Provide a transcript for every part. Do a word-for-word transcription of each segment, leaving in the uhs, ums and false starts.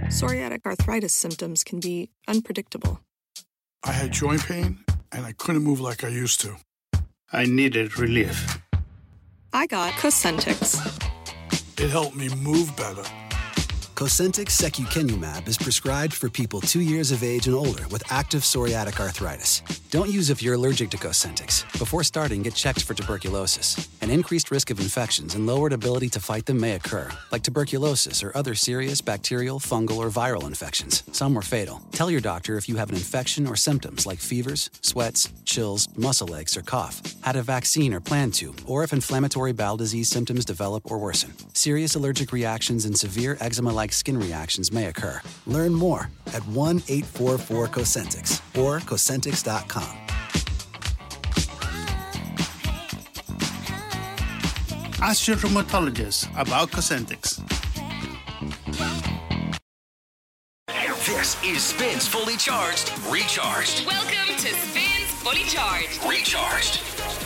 Psoriatic arthritis symptoms can be unpredictable. I had joint pain, and I couldn't move like I used to. I needed relief. I got Cosentyx. It helped me move better. Cosentyx secukinumab is prescribed for people two years of age and older with active psoriatic arthritis. Don't use if you're allergic to Cosentyx. Before starting, get checked for tuberculosis. An increased risk of infections and lowered ability to fight them may occur, like tuberculosis or other serious bacterial, fungal, or viral infections. Some were fatal. Tell your doctor if you have an infection or symptoms like fevers, sweats, chills, muscle aches, or cough, had a vaccine or plan to, or if inflammatory bowel disease symptoms develop or worsen. Serious allergic reactions and severe eczema-like skin reactions may occur. Learn more at one eight four four Cosentyx or Cosentyx dot com. Ask your rheumatologist about Cosentyx. This is Spins Fully Charged, Recharged. Welcome to Spins Fully Charged, Recharged.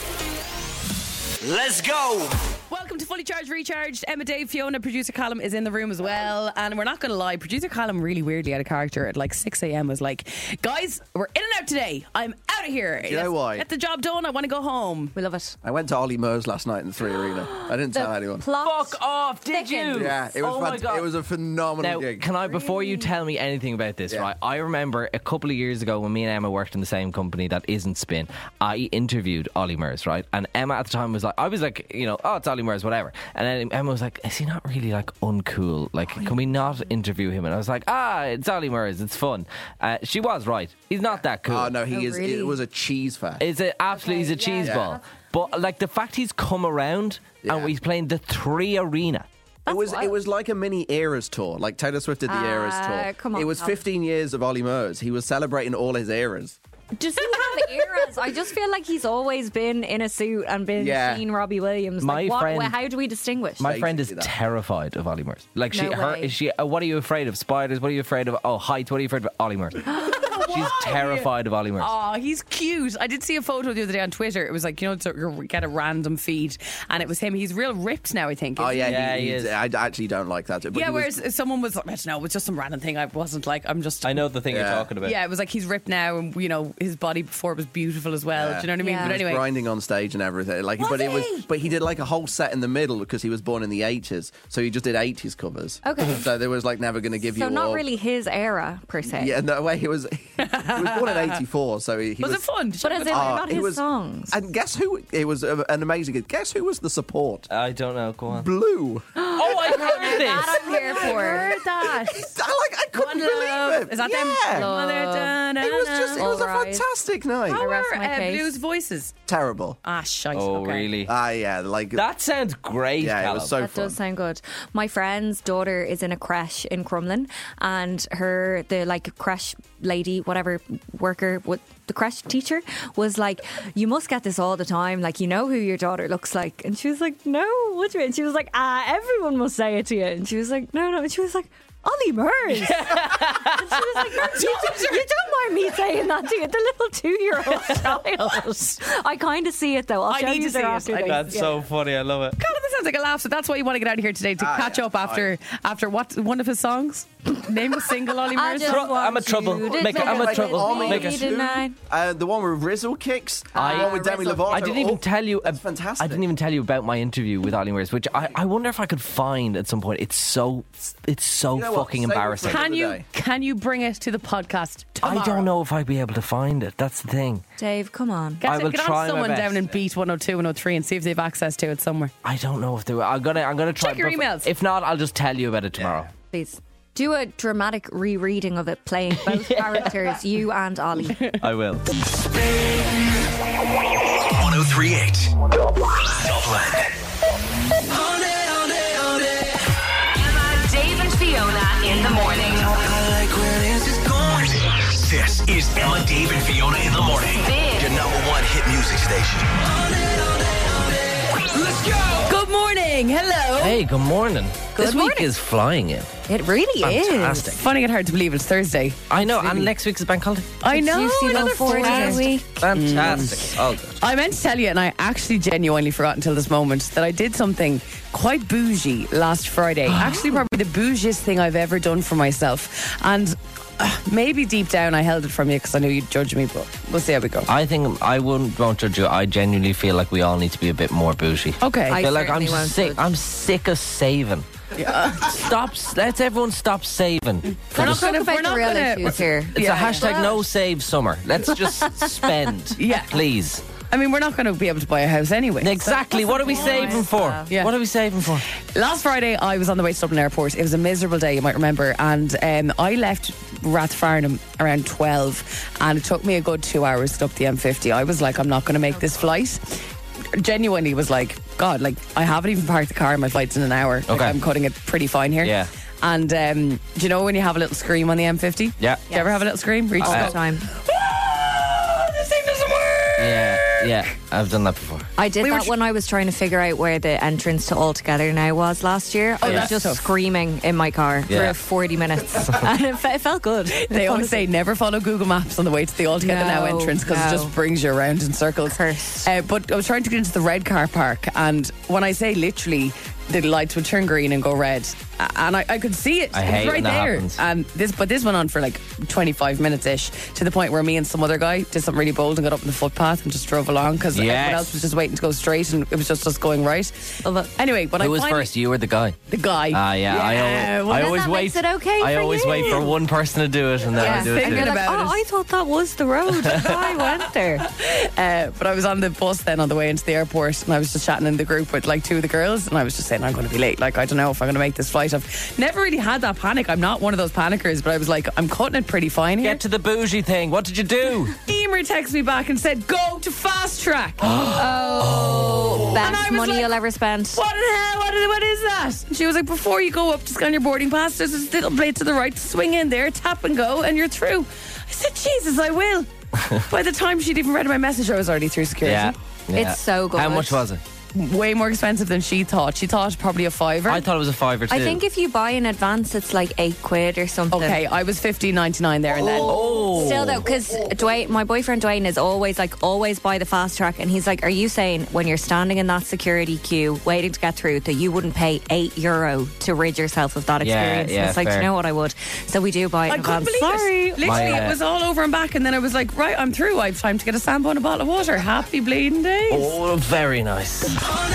Let's go. Welcome to Fully Charged, Recharged. Emma, Dave, Fiona, producer Callum is in the room as well. And we're not going to lie, producer Callum really weirdly had a character at like six a.m. was like, guys, we're in and out today. I'm out of here. Do you know why? Get the job done. I want to go home. We love it. I went to Ollie Murs last night in the Three Arena. I didn't tell anyone. Fuck off, did you? Yeah, it was Oh my fant- God. it was a phenomenal Now, gig. can I, before you tell me anything about this, Yeah. right? I remember a couple of years ago when me and Emma worked in the same company that isn't Spin. I interviewed Ollie Murs, right? And Emma at the time was like, I was like, you know, oh, it's Ollie Murs, whatever. And then Emma was like, is he not really like uncool? Like, can we not interview him? And I was like, ah, it's Ollie Murs, it's fun. Uh, she was right. He's not that cool. Oh no, he Oh, is. really? It was a cheese fest. It's a, absolutely, he's a Okay, cheese yeah. ball. But like the fact he's come around Yeah. and he's playing the Three Arena. It was wild. it was like a mini Eras tour, like Taylor Swift did the Ah, Eras tour. come on, it was Tom. fifteen years of Ollie Murs. He was celebrating all his eras. Does he have eras? I just feel like he's always been in a suit and been Yeah. seen Robbie Williams. My Like, what, friend- how do we distinguish? My friend is Basically that. terrified of Ollie Murs. Like she, No her, way. is she? Uh, what are you afraid of? Spiders? What are you afraid of? Oh, heights. What are you afraid of? Ollie Murs. She's terrified of Ollie Murs. Oh, he's cute. I did see a photo the other day on Twitter. It was like, you know, to you get a random feed, and it was him. He's real ripped now, I think. Oh isn't yeah, he? Yeah, he, he he's- is. I actually don't like that. But yeah, he was- whereas someone was like, I don't know, it was just some random thing. I wasn't like, I'm just. I know the thing Yeah. you're talking about. Yeah, it was like he's ripped now, and you know his body before was beautiful as well. Yeah. Do you know what I mean? Yeah. But He was anyway, grinding on stage and everything. Like, Was but it was, he? but he did like a whole set in the middle because he was born in the eighties, so he just did eighties covers. Okay. So there was like never going to give so you. not all, really his era per se. Yeah, no way. He was. He was born in eighty-four, so he, he was, was. it fun? Did But you as have in, a time? Uh, not he his was- songs. And guess who? It was a, an amazing. Guess who was the support? I don't know. Go on. Blue. Oh, I heard this. That I'm here for. heard that. I like. I couldn't One believe Love. it. Is that yeah. them? Mother, da, da, It was just. It da. was a All right. fantastic night. How I rest were my uh, case. Blue's voices? Terrible. Ah, shite. Oh, okay. really? Ah, yeah. Like That sounds great. Yeah, it Callum. was so That fun. does sound good. My friend's daughter is in a creche in Crumlin, and her, the like creche lady, whatever worker, what the creche teacher was like, you must get this all the time. Like, you know who your daughter looks like. And she was like, no, what do you mean? And she was like, ah, everyone must say it to you. And she was like, no, no. And she was like, Ollie Murs. And she was like, you, you don't mind me saying that to you, the little two-year-old child. I kind of see it though. I'll I show need you to see there it. after I- this. That's Yeah. so funny. I love it. Callum, that sounds like a laugh. So that's why you want to get out of here today to Ah, catch yeah, up after after what one of his songs? Name a single Ollie I Murs. just Tru- want I'm a trouble. you to Make it- I'm a take trouble. me Make it- tonight. Uh, the one where Rizzle kicks. I- the one with Demi Rizzle. Lovato. I didn't even Oh, tell you. That's fantastic. I didn't even tell you about my interview with Ollie Murs, which I, I wonder if I could find at some point. It's so it's so You know what? fucking Save it for embarrassing. another Can you day. can you bring it to the podcast tomorrow? I don't know if I'd be able to find it. That's the thing. Dave, come on. Get, I will get on try my someone best. down in Beat one oh two, one oh three and see if they've access to it somewhere. I don't know if they will. I'm gonna I'm gonna try. Check your but emails. If not, I'll just tell you about it tomorrow. Please. Do a dramatic rereading of it, playing both characters, you and Ollie. I will. one oh three point eight Dublin. Emma, Dave, and Fiona in the morning. This is Emma, Dave, and Fiona in the morning. Big. Your number one hit music station. Let's go. Good morning. Hello. Hey, good morning. Good this morning. week is flying in. It really Fantastic. is. Finding it hard to believe it's Thursday. I know, and next week's a bank holiday. I know. Juicy another little four day four. week. Fantastic. All good. I meant to tell you, and I actually genuinely forgot until this moment, that I did something quite bougie last Friday. Actually, probably the bougiest thing I've ever done for myself. And uh, maybe deep down I held it from you because I knew you'd judge me, but we'll see how we go. I think I wouldn't won't judge you. I genuinely feel like we all need to be a bit more bougie. Okay. I I feel like I'm certainly won't sick. judge. I'm sick of saving. Stop. Let's everyone stop saving. We're not Let's talk gonna- about we're the not real gonna- issues here. It's Yeah. a hashtag no save summer. Let's just spend. Yeah. Please. I mean, we're not going to be able to buy a house anyway. Exactly. What are we saving for? Yeah. What are we saving for? Last Friday, I was on the way to Dublin Airport. It was a miserable day, you might remember. And um, I left Rathfarnham around twelve. And it took me a good two hours to get up the M fifty. I was like, I'm not going to make this flight. Genuinely was like, God, like, I haven't even parked the car. My flight's in an hour. Like, Okay. I'm cutting it pretty fine here. Yeah. And um, do you know when you have a little scream on the M fifty? Yeah. Do you ever have a little scream? Reach All out. the time. "Ah, this thing doesn't work. Yeah. Yeah. I've done that before. I did We were that tr- when I was trying to figure out where the entrance to All Together Now was last year. I Oh, was that's just tough. screaming in my car Yeah. for forty minutes. And it, fe- it felt good. They always say never follow Google Maps on the way to the All Together Now No, entrance because no. it just brings you around in circles. Cursed. Uh, but I was trying to get into the red car park, and when I say literally, the lights would turn green and go red, A- and I, I could see it. I It was hate right when that there. happens. Um, this, but this went on for like twenty-five minutes ish, to the point where me and some other guy did something really bold and got up on the footpath and just drove along because Yes. everyone else was just waiting to go straight, and it was just us going right. Anyway, when I Who was finally- first? You or the guy? The guy. Ah, yeah. I, Yeah, al- well, I then always that wait. makes it okay I for always you. wait for one person to do it, and then Yeah, I do it thinking too. You're like, about oh, it. I thought that was the road. The guy went there. Uh, but I was on the bus then on the way into the airport, and I was just chatting in the group with like two of the girls, and I was just saying, I'm going to be late. Like, I don't know if I'm going to make this flight. I've never really had that panic. I'm not one of those panickers, but I was like, I'm cutting it pretty fine here. Get to the bougie thing. What did you do? Emer texted me back and said, go to fast track. Oh, And I best was money like, you'll ever spend. What the hell? What is, what is that? And she was like, before you go up to scan your boarding pass, there's this little plate to the right. Swing in there, tap and go, and you're through. I said, Jesus, I will. By the time she'd even read my message, I was already through security. Yeah. yeah. It's so good. How much was it? Way more expensive than she thought. She thought probably a fiver. I thought it was a five or two. I think if you buy in advance, it's like eight quid or something. Okay, I was fifteen ninety nine there and then. Oh. Still though, because Dwayne, my boyfriend Dwayne is always like, always buy the fast track, and he's like, "Are you saying when you're standing in that security queue waiting to get through that you wouldn't pay eight euro to rid yourself of that Yeah, experience?" yeah, and it's like, fair. "Do you know what, I would." So we do buy it I in couldn't advance. believe Sorry. it. Literally, My, uh, it was all over and back, and then I was like, right, I'm through. I have time to get a sambo and a bottle of water. Happy bleeding days. Oh, very nice.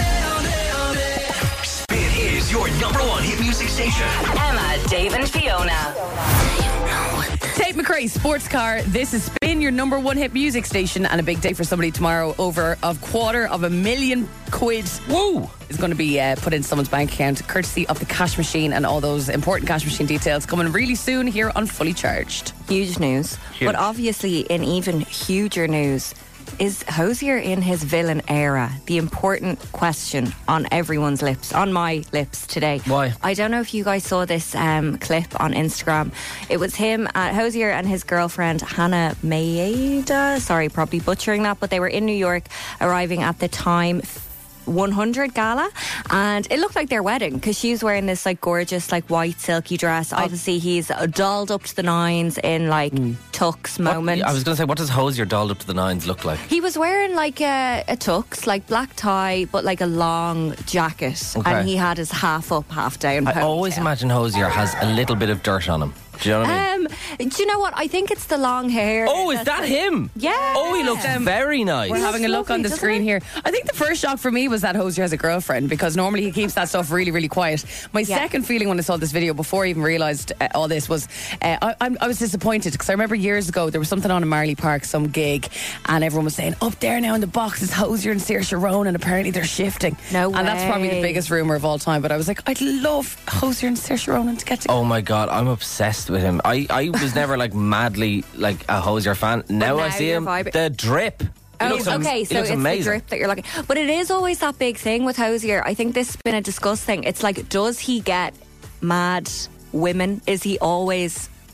Spin is your number one hit music station. Emma, Dave, and Fiona. Tate McRae, sports car. This is Spin, your number one hit music station, and a big day for somebody tomorrow. Over a quarter of a million quid. Woo! Is going to be uh, put in someone's bank account, courtesy of the cash machine, and all those important cash machine details coming really soon here on Fully Charged. Huge news. Huge. But obviously, in even huger news, is Hosier in his villain era? The important question on everyone's lips, on my lips today. Why? I don't know if you guys saw this um, clip on Instagram. It was him, uh, Hosier and his girlfriend, Hannah Maeda. Sorry, probably butchering that, but they were in New York, arriving at the time one hundred gala, and it looked like their wedding because she was wearing this like gorgeous like white silky dress. Obviously he's dolled up to the nines in like tux moment. I was going to say, what does Hosier dolled up to the nines look like? He was wearing like a, a tux, like black tie, but like a long jacket, Okay. and he had his half up, half down. I always ponytail. imagine Hosier has a little bit of dirt on him. Do you know what I mean? Um, do you know what? I think it's the long hair. Oh, is that's that like- him? Yeah. Oh, he looks very nice. We're having a look lovely, on the doesn't screen it? here. I think the first shock for me was that Hosier has a girlfriend, because normally he keeps that stuff really, really quiet. My Yeah. second feeling when I saw this video, before I even realised uh, all this, was uh, I, I'm- I was disappointed, because I remember years ago there was something on in Marley Park, some gig, and everyone was saying, up there now in the box is Hosier and Saoirse Ronan, and apparently they're shifting. No And that's probably the way. biggest rumour of all time. But I was like, I'd love Hosier and Saoirse Ronan to get together. Oh my god, I'm obsessed with him. I, I was never like madly like a Hosier fan. Now, now I see you're him, vibing. the drip. He Oh, looks am- okay, he so looks it's amazing. the drip that you're looking. But it is always that big thing with Hosier. I think this has been a discussed thing. It's like, does he get mad women? Is he always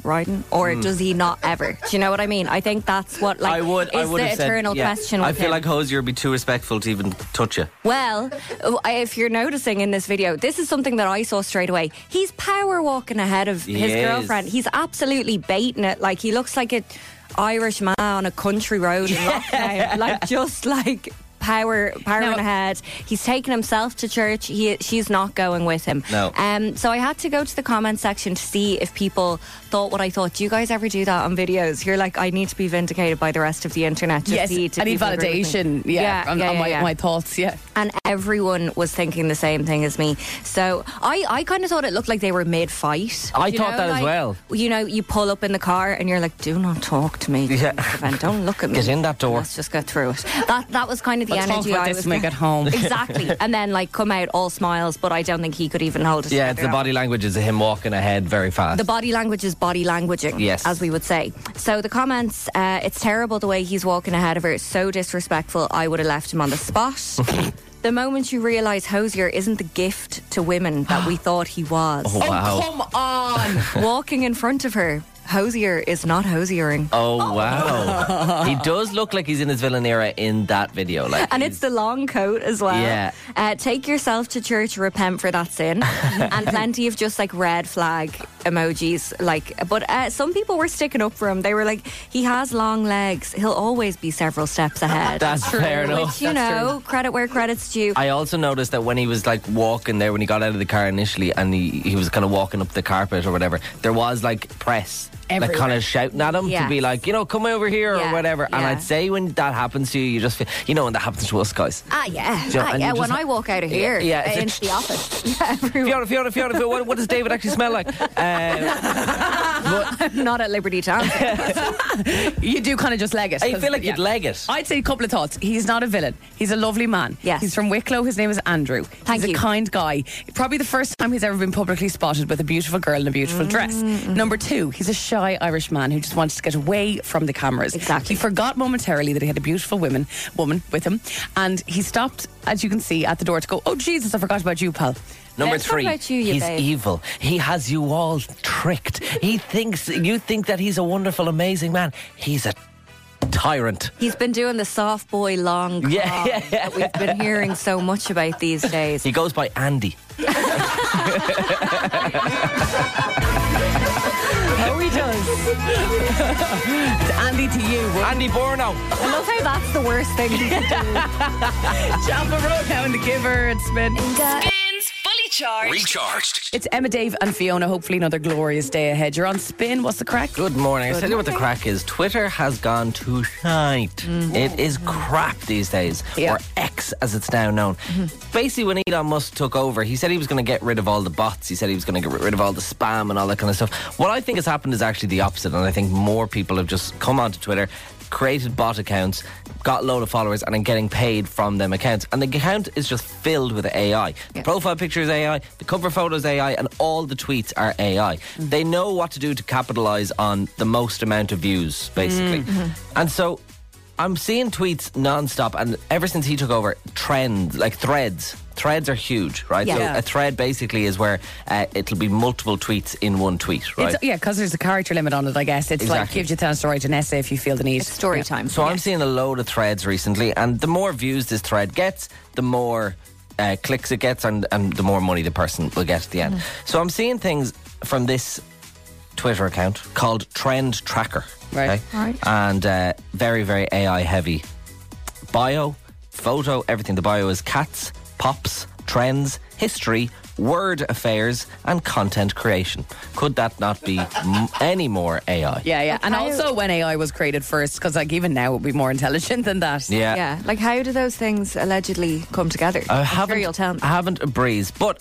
riding, or mm. does he not ever? Do you know what I mean? I think that's what like I would, is I would the have said, eternal yeah. question. I with feel him. like Hosier would be too respectful to even touch you. Well, if you're noticing in this video, this is something that I saw straight away. He's power walking ahead of He his is. girlfriend. He's absolutely baiting it. Like he looks like a Irish man on a country road in lockdown. Like just like power powering Now- ahead. He's taking himself to church. He she's not going with him. No. Um so I had to go to the comment section to see if people thought what I thought. Do you guys ever do that on videos? You're like, I need to be vindicated by the rest of the internet. Just Yes, see to any people agree with me. validation, yeah, Yeah, on, yeah, on yeah, my, yeah. my thoughts, yeah. And everyone was thinking the same thing as me. So I, I kind of thought it looked like they were mid-fight. I You thought know, that as like, well. You know, you pull up in the car and you're like, do not talk to me. Yeah. And don't look at me. Get in that door. Let's just get through it. That that was kind of the Let's talk energy about I this was when we get home. Exactly. And then like come out all smiles, but I don't think he could even hold it Yeah, it's together. the body language is him walking ahead very fast. The body language is body languaging, Yes. as we would say. So the comments, uh, it's terrible the way he's walking ahead of her. It's so disrespectful. I would have left him on the spot. The moment you realise Hosier isn't the gift to women that we thought he was. Oh, wow. Oh, come on. Walking in front of her, Hosier is not Hosiering. Oh, wow. He does look like he's in his villain era in that video. Like, And he's- it's the long coat as well. Yeah. Uh, take yourself to church, repent for that sin. And plenty of just like red flag emojis. Like, but uh, some people were sticking up for him. They were like, he has long legs. He'll always be several steps ahead. That's fair enough. Which, you know, credit where credit's due. I also noticed that when he was like walking there, when he got out of the car initially and he, he was kind of walking up the carpet or whatever, there was like press. Everywhere. Like kind of shouting at him Yeah. to be like, you know, come over here Yeah, or whatever. And yeah. I'd say when that happens to you, you just feel, you know, when that happens to us guys. Ah, yeah. You know, ah, and yeah. you When just- I walk out of here Yeah, uh, it's a- into the office. Yeah, everyone. Fiona, Fiona, Fiona, Fiona what, what does David actually smell like? Uh, I'm not at liberty to answer. You do kind of just leg it. I 'cause, feel like yeah. you'd leg it. I'd say a couple of thoughts. He's not a villain. He's a lovely man. Yes. He's from Wicklow. His name is Andrew. Thank he's you. a kind guy. Probably the first time he's ever been publicly spotted with a beautiful girl in a beautiful dress. Number two, he's a shy Irish man who just wanted to get away from the cameras. Exactly. He forgot momentarily that he had a beautiful woman, woman with him, and he stopped, as you can see, at the door to go, oh, Jesus, I forgot about you, pal. Number Let's talk three, about you, you he's babe. evil. He has you all tricked. He thinks you think that he's a wonderful, amazing man. He's a tyrant. He's been doing the soft boy long con Yeah, yeah, yeah. that we've been hearing so much about these days. He goes by Andy. Oh, he does. It's Andy to you. Andy Borno. I love how that's the worst thing he can do. Jumper Road now in the giver. It's been. Spins Fully Charged. Recharged. It's Emma, Dave, and Fiona. Hopefully, another glorious day ahead. You're on Spin. What's the crack? Good morning. I'll tell you what the crack is. Twitter has gone to shite. It is crap these days. Yeah. Or X, as it's now known. Basically, when Elon Musk took over, he said he was going to get rid of all the bots. He said he was going to get rid of all the spam and all that kind of stuff. What I think has happened is actually the opposite. And I think more people have just come onto Twitter, created bot accounts, got a load of followers, and are getting paid from them accounts. And the account is just filled with A I. The profile picture is A I, the cover photo is A I, and all the tweets are A I. They know what to do to capitalise on the most amount of views, basically. And so I'm seeing tweets non-stop, and ever since he took over, trends, like threads. Threads are huge, right? Yeah. So a thread basically is where uh, it'll be multiple tweets in one tweet, right? It's, yeah, because there's a character limit on it, I guess. It's like Exactly. gives you a chance to write an essay if you feel the need. It's story Yeah. time. So I'm seeing a load of threads recently, and the more views this thread gets, the more uh, clicks it gets, and, and the more money the person will get at the end. So I'm seeing things from this Twitter account called Trend Tracker. Right. Right. And uh, very, very A I heavy. Bio, photo, everything. The bio is cats, pops, trends, history, word affairs, and content creation. Could that not be m- any more A I? Yeah, yeah. And How- also when A I was created first, because like even now it would be more intelligent than that. Yeah. Yeah, like how do those things allegedly come together? I I'm haven't, sure you'll tell me. I haven't a breeze, but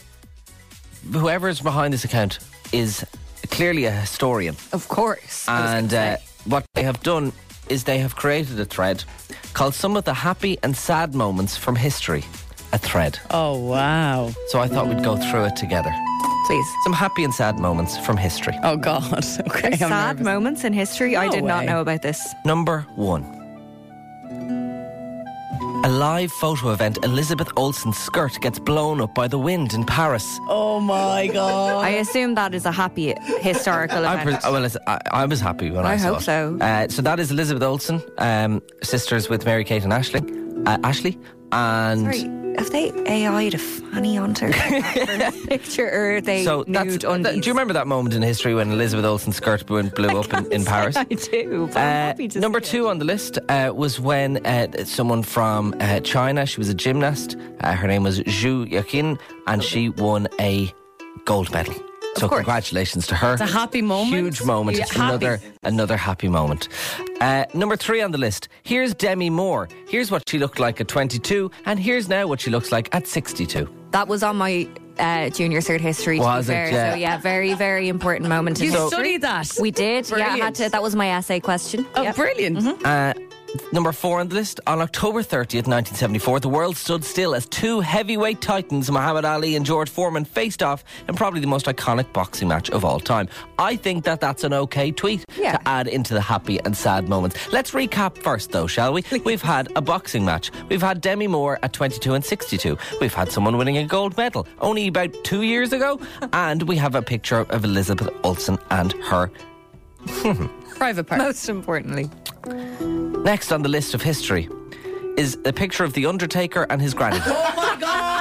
whoever's behind this account is clearly a historian. Of course. I was And gonna uh, say. what they have done is they have created a thread called Some of the Happy and Sad Moments from History. A thread. Oh, wow. So I thought we'd go through it together. Please. Some happy and sad moments from history. Oh, God. Okay. I'm Sad nervous. moments in history. I No did not way. know about this. Number one. A live photo event, Elizabeth Olsen's skirt gets blown up by the wind in Paris. Oh my God. I assume that is a happy historical I, event. pres- well, listen, I, I was happy when I, I saw hope it. so. Uh, so that is Elizabeth Olsen, um, sisters with Mary Kate and Ashley. Uh, Ashley. And Sorry, have they A I'd a fanny onto her picture, or are they so that's, nude that, undies? do you remember that moment in history when Elizabeth Olsen's skirt blew, blew up in, in Paris? I do, but I'm Uh, happy to number see two it. on the list uh, was when uh, someone from uh, China, she was a gymnast, uh, her name was Zhu Yaqin, and she won a gold medal. So course. congratulations to her. It's a happy moment. Huge moment. Yeah, It's happy. another another happy moment. Uh, number three on the list. Here's Demi Moore. Here's what she looked like at twenty-two, and here's now what she looks like at sixty-two. That was on my uh, junior cert history. To Was be it? fair. Yeah. So yeah, very very important moment. in You history. studied that? We did. Yeah, I had Brilliant. to. That was my essay question. Oh, Yep. brilliant. Uh, number four on the list. On October thirtieth, nineteen seventy-four, the world stood still as two heavyweight titans, Muhammad Ali and George Foreman, faced off in probably the most iconic boxing match of all time. I think that that's an okay tweet Yeah. to add into the happy and sad moments. Let's recap first, though, shall we? We've had a boxing match. We've had Demi Moore at twenty-two and sixty-two. We've had someone winning a gold medal only about two years ago. And we have a picture of Elizabeth Olsen and her. Private part. Most importantly, Next on the list of history is a picture of The Undertaker and his granny. Oh my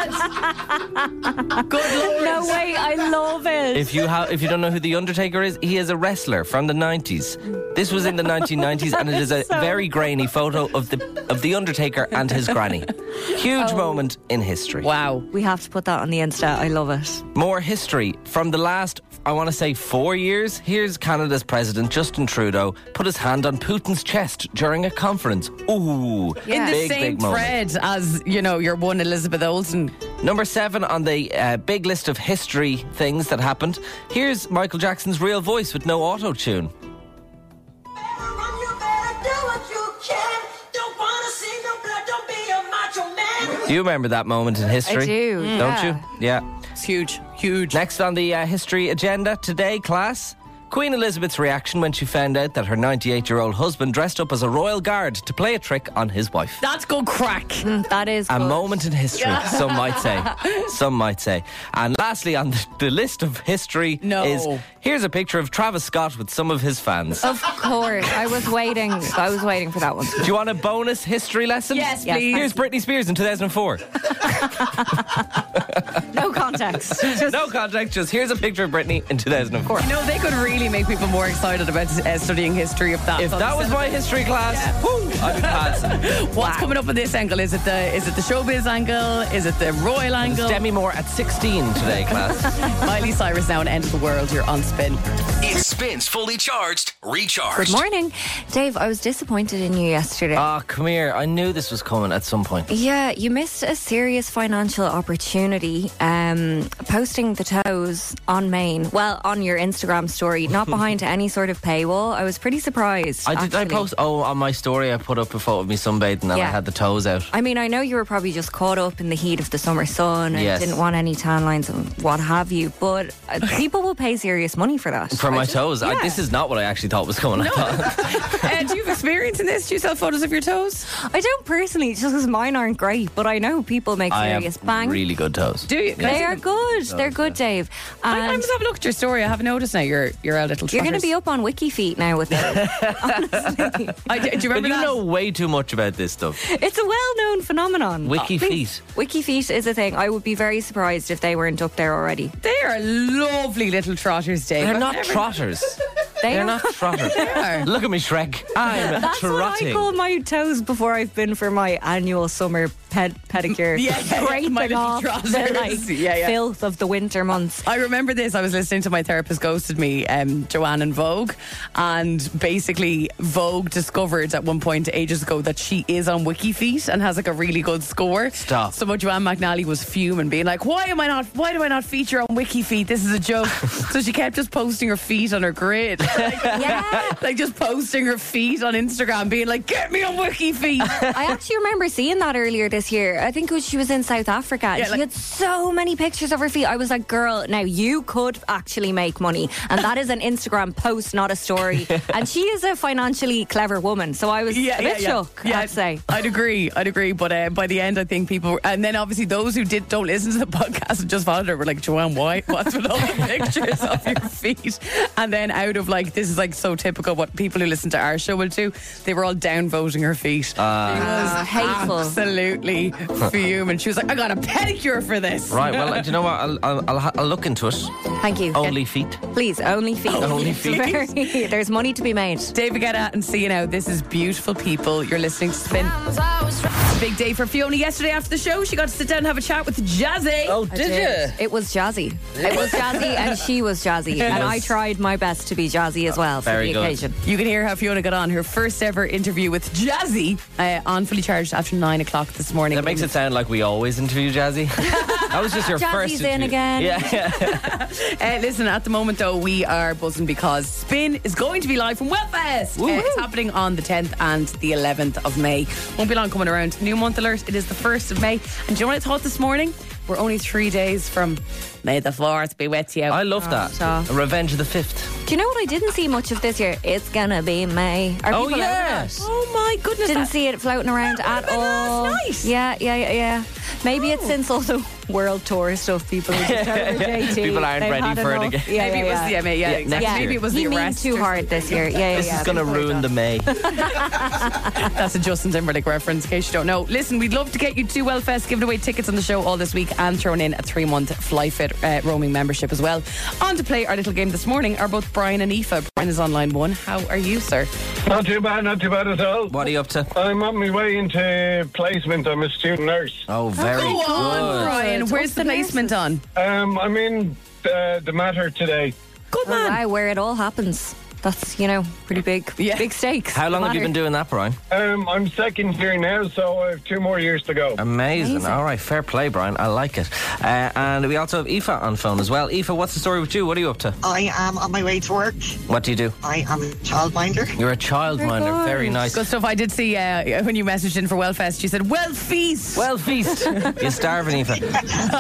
God. Good Lord. no way. I love it. If you ha- if you don't know who The Undertaker is, he is a wrestler from the nineties. This was in the nineteen nineties, and it is a very grainy photo of the of The Undertaker and his granny. Huge moment in history. Wow. We have to put that on the Insta. I love it. More history from the last, I want to say, four years. Here's Canada's President Justin Trudeau put his hand on Putin's chest during a conference. Ooh, In the big, same big moment. thread as, you know, your one Elizabeth Olsen. Number seven on the uh, big list of history things that happened. Here's Michael Jackson's real voice with no auto-tune. Do you remember that moment in history? I do, Don't yeah. you? Yeah. It's huge. Huge. Next on the uh, history agenda today, class. Queen Elizabeth's reaction when she found out that her ninety-eight-year-old husband dressed up as a royal guard to play a trick on his wife. That's good crack. Mm, that is A good. moment in history, some might say. Some might say. And lastly, on the, the list of history No. is here's a picture of Travis Scott with some of his fans. Of course, I was waiting. I was waiting for that one. Do you want a bonus history lesson? Yes, Yes, please. Here's Britney Spears in two thousand four. No context. Just No context, just here's a picture of Britney in two thousand four. You know, they could really make people more excited about uh, studying history if that. If that was my history class, whoo, I'd be passing. What's coming up on this angle? Is it the is it the showbiz angle? Is it the royal It's angle? Demi Moore at sixteen today, class. Miley Cyrus now, an End of the World. You're on Spin. It spins fully charged, recharged. Good morning, Dave. I was disappointed in you yesterday. Ah, come here. I knew this was coming at some point. Yeah, you missed a serious financial opportunity um, posting the toes on Maine. Well, on your Instagram story, not behind any sort of paywall. I was pretty surprised. I did. I actually. post. Oh, on my story, I put up a photo of me sunbathing, and I Yeah. had the toes out. I mean, I know you were probably just caught up in the heat of the summer sun and Yes. didn't want any tan lines and what have you, but uh, people will pay serious money for that. For I my just- toes. I, yeah. this is not what I actually thought was coming. I thought, uh, do you have experience in this? Do you sell photos of your toes? I don't personally, just because mine aren't great, but I know people make I serious have bang. really good toes. Do you? Can I They see are them? good. They're good, Dave. I, I And must have a look at your story. I haven't noticed now. You're you're a little. you're going to trotters. be up on WikiFeet now with them. Honestly, I, do you But remember you that? know way too much about this stuff. it's a well-known phenomenon. Wiki Please. feet. WikiFeet is a thing. I would be very surprised if they weren't up there already. They are lovely little trotters, Dave. They're I've not never- trotters. They They're are. not trotters. are. Look at me, Shrek. I'm That's trotting. what I call my toes before I've been for my annual summer ped- pedicure. Yeah, yeah, yeah, Scraping my little off trousers. the like, Yeah, yeah. filth of the winter months. I remember this. I was listening to My Therapist Ghosted Me, um, Joanne and Vogue, and basically Vogue discovered at one point ages ago that she is on WikiFeet and has like a really good score. Stop. So Joanne McNally was fuming, being like, "Why am I not? Why do I not feature on WikiFeet? This is a joke." So she kept just posting her feet on her grid, like, Yeah. like just posting her feet on Instagram, being like, "Get me on WikiFeet." I actually remember seeing that earlier this this year. I think it was, she was in South Africa. And Yeah, she like- had so many pictures of her feet. I was like, girl, now you could actually make money. And that is an Instagram post, not a story. And she is a financially clever woman. So I was Yeah, a bit yeah, yeah. shook, Yeah, I'd say. I'd agree. I'd agree. But uh, by the end, I think people, and then obviously those who did don't listen to the podcast and just followed her were like, Joanne, why? What's with all the pictures of your feet? And then out of like, this is like so typical what people who listen to our show will do. They were all downvoting her feet. Uh, she was Uh, hateful. absolutely fuming. She was like, I got a pedicure for this. Right, well, do you know what? I'll, I'll, I'll, ha- I'll look into it. Thank you. Only feet. Please, only feet. Only feet. Very- There's money to be made. David Guetta and See You Now. This is Beautiful People. You're listening to Spin. It's a big day for Fiona. Yesterday after the show, she got to sit down and have a chat with Jazzy. Oh, did you? It was jazzy. It was jazzy and she was jazzy. And I tried my best to be jazzy as well for Very the good. occasion. You can hear how Fiona got on her first ever interview with Jazzy uh, on Fully Charged after nine o'clock this morning. That makes it sound like we always interview Jazzy. That was just your Jazzy's first in interview. again. Yeah, yeah. Uh, listen, at the moment though, we are buzzing because Spin is going to be live from Wellfest. Uh, it's happening on the tenth and the eleventh of May. Won't be long coming around. New month alert. It is the first of May. And do you know what I thought this morning? We're only three days from May the fourth be with you. I love that. so- Revenge of the Fifth. Do you know what I didn't see much of this year? It's gonna be May. Are Oh, people over yes. that? Oh my goodness. Didn't that- see it floating around at about all. last night? Yeah, yeah, yeah, yeah. Maybe it's since all the world tour stuff. People are just over J T. People aren't They've ready had for it enough. again. Yeah, Maybe yeah, it was yeah. the M A. Yeah, Yeah, exactly. next Maybe year. it was he the means arrest. too or hard this year. Yeah, yeah, This yeah. is going to People like ruin that. the May. That's a Justin Timberlake reference, in case you don't know. Listen, we'd love to get you to Wellfest, giving away tickets on the show all this week and throwing in a three-month FlyFit uh, roaming membership as well. On to play our little game this morning are both Brian and Aoife. Brian is on line one. How are you, sir? Not too bad, not too bad at all. What are you up to? I'm on my way into placement. I'm a student nurse. Oh, very Go good. on, Brian. Good. Where's Up the the placement on? Um, I'm in uh, the Matter today. Good All right, where it all happens. That's, you know, pretty big, Yeah. big stakes. How long have you Matter. been doing that, Brian? Um, I'm second year now, so I have two more years to go. Amazing. Amazing. All right, fair play, Brian. I like it. Uh, and we also have Aoife on phone as well. Aoife, what's the story with you? What are you up to? I am on my way to work. What do you do? I am a childminder. You're a childminder. good. Very nice. Good stuff. I did see uh, when you messaged in for Wellfest, you said, well, feast. Well, feast. You're starving, Aoife. and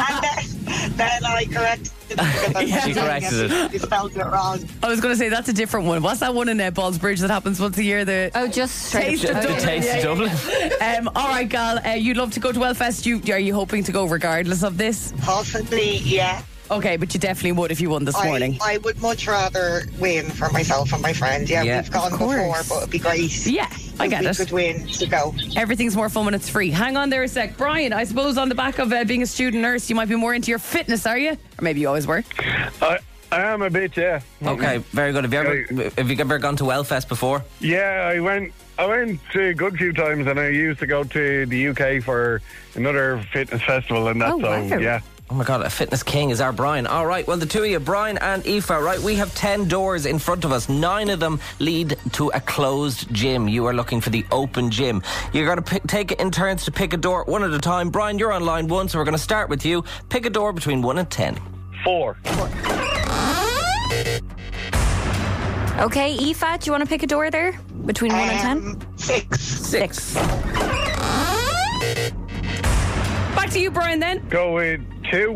then, then I corrected it. because I Yeah. was She doing corrected it. You spelled it wrong. I was going to say, that's a different one. What's that one in uh, Ballsbridge that happens once a year? The Oh, just straight Taste up. of The Dublin. Taste of Yeah, Dublin. yeah. Um, all right, Gal, uh, you'd love to go to Wellfest. You, are you hoping to go regardless of this? Possibly, yeah. Okay, but you definitely would if you won this I, morning. I would much rather win for myself and my friend. Yeah, Yeah, we've gone of before, course. but it'd be great. Yeah, I if get we it. could win to go. Everything's more fun when it's free. Hang on there a sec. Brian, I suppose on the back of uh, being a student nurse, you might be more into your fitness, are you? Or maybe you always were. I, I am a bit, yeah. Okay, very good. Have you ever have you ever gone to Wellfest before? Yeah, I went. I went a good few times, and I used to go to the U K for another fitness festival, and that's Oh, so wow. yeah. Oh my God, a fitness king is our Brian. All right, well, the two of you, Brian and Aoife, right, we have ten doors in front of us. Nine of them lead to a closed gym. You are looking for the open gym. You're going to pick, take it in turns to pick a door one at a time. Brian, you're on line one, so we're going to start with you. Pick a door between one and ten. Four. Okay, Aoife, do you want to pick a door there? Between one and ten? Um, six. Six. Back to you, Brian, then. Go with two.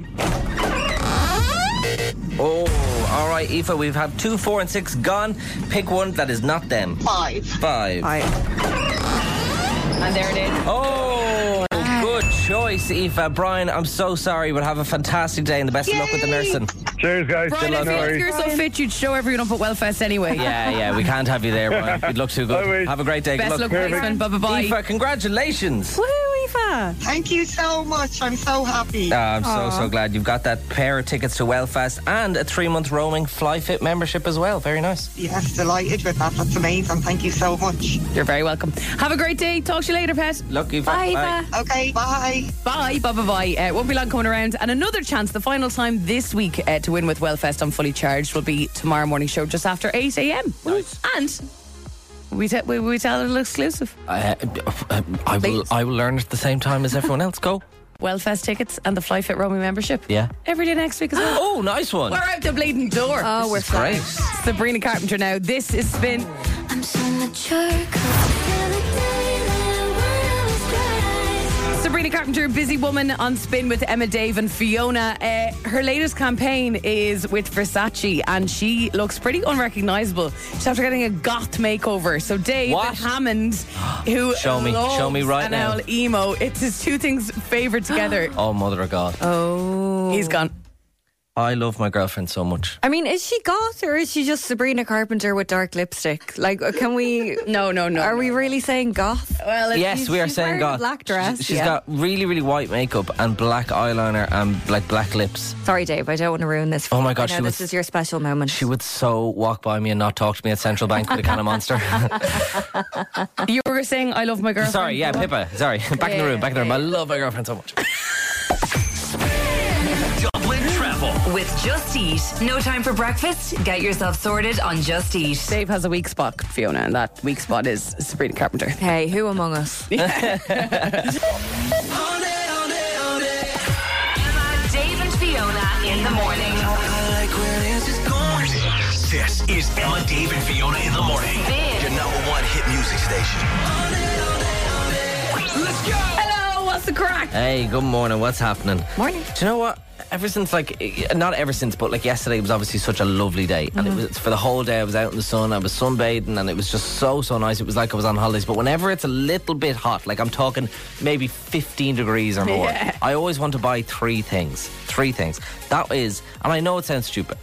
Oh, all right, Aoife, we've had two, four, and six gone. Pick one that is not them. Five. Five. And there it is. Oh, good choice, Aoife. Brian, I'm so sorry, but have a fantastic day and the best of luck with the nursing. Cheers, guys. Brian, I Still on feel like worries. you're so fit, you'd show everyone up at Wellfest anyway. Yeah, yeah, we can't have you there, Brian. You'd look too I good. wish. Have a great day. Best Good luck, luck. placement. Bye-bye. Aoife, congratulations. Woo, Aoife. Thank you so much. I'm so happy. Oh, I'm so, so glad you've got that pair of tickets to Wellfest and a three-month roaming FlyFit membership as well. Very nice. Yes, delighted with that. That's amazing. Thank you so much. You're very welcome. Have a great day. Talk to you later, pet. Look, Aoife. Bye, Bye. Aoife. Okay, bye. Bye, bye, bye, bye. Uh, won't be long coming around. And another chance, the final time this week uh, to win with Wellfest on Fully Charged will be tomorrow morning show just after eight a.m. Nice. And we, te- we, we tell a little exclusive. Uh, uh, I will. I will learn at the same time as everyone else. Go. Wellfest tickets and the FlyFit roaming membership. Yeah. Every day next week as well. Oh, nice one. We're out the bleeding door. Oh, we're Great. flying. Sabrina Carpenter now. This is Spin. Sabrina Carpenter, Busy Woman on Spin with Emma, Dave and Fiona. Uh, her latest campaign is with Versace and she looks pretty unrecognisable. She's after getting a goth makeover. So Dave What? Hammond, who Show me, loves show me right an now. old emo, it's his two things favoured together. Oh, mother of God. Oh. He's gone. I love my girlfriend so much. I mean, is she goth or is she just Sabrina Carpenter with dark lipstick? Like, can we... No, no, no. Are no. we really saying goth? Well, it's, Yes, we are she's saying wearing God. a black dress, She's, she's yeah. got really, really white makeup and black eyeliner and like black lips. Sorry, Dave, I don't want to ruin this. Oh my God, I know she this was- is your special moment. She would so walk by me and not talk to me at Central Bank with a can of Monster. You were saying I love my girlfriend. Sorry, yeah, Pippa. Sorry, back in the room, back in the room. I love my girlfriend so much. Dublin travel. With Just Eat. No time for breakfast? Get yourself sorted on Just Eat. Dave has a weak spot, Fiona, and that weak spot is Sabrina Carpenter. Hey, who among us? Emma, Dave and Fiona in the morning. This is Emma, Dave, and Fiona in the morning. Spin. Your number one hit music station. Let's go. Hello, what's the crack? Hey, good morning. What's happening? Morning. Do you know what? Ever since, like, eh, not ever since, but like yesterday was obviously such a lovely day. And Mm-hmm. it was for the whole day. I was out in the sun, I was sunbathing, and it was just so, so nice. It was like I was on holidays. But whenever it's a little bit hot, like I'm talking maybe fifteen degrees or more, Yeah. I always want to buy three things. Three things. That is, and I know it sounds stupid,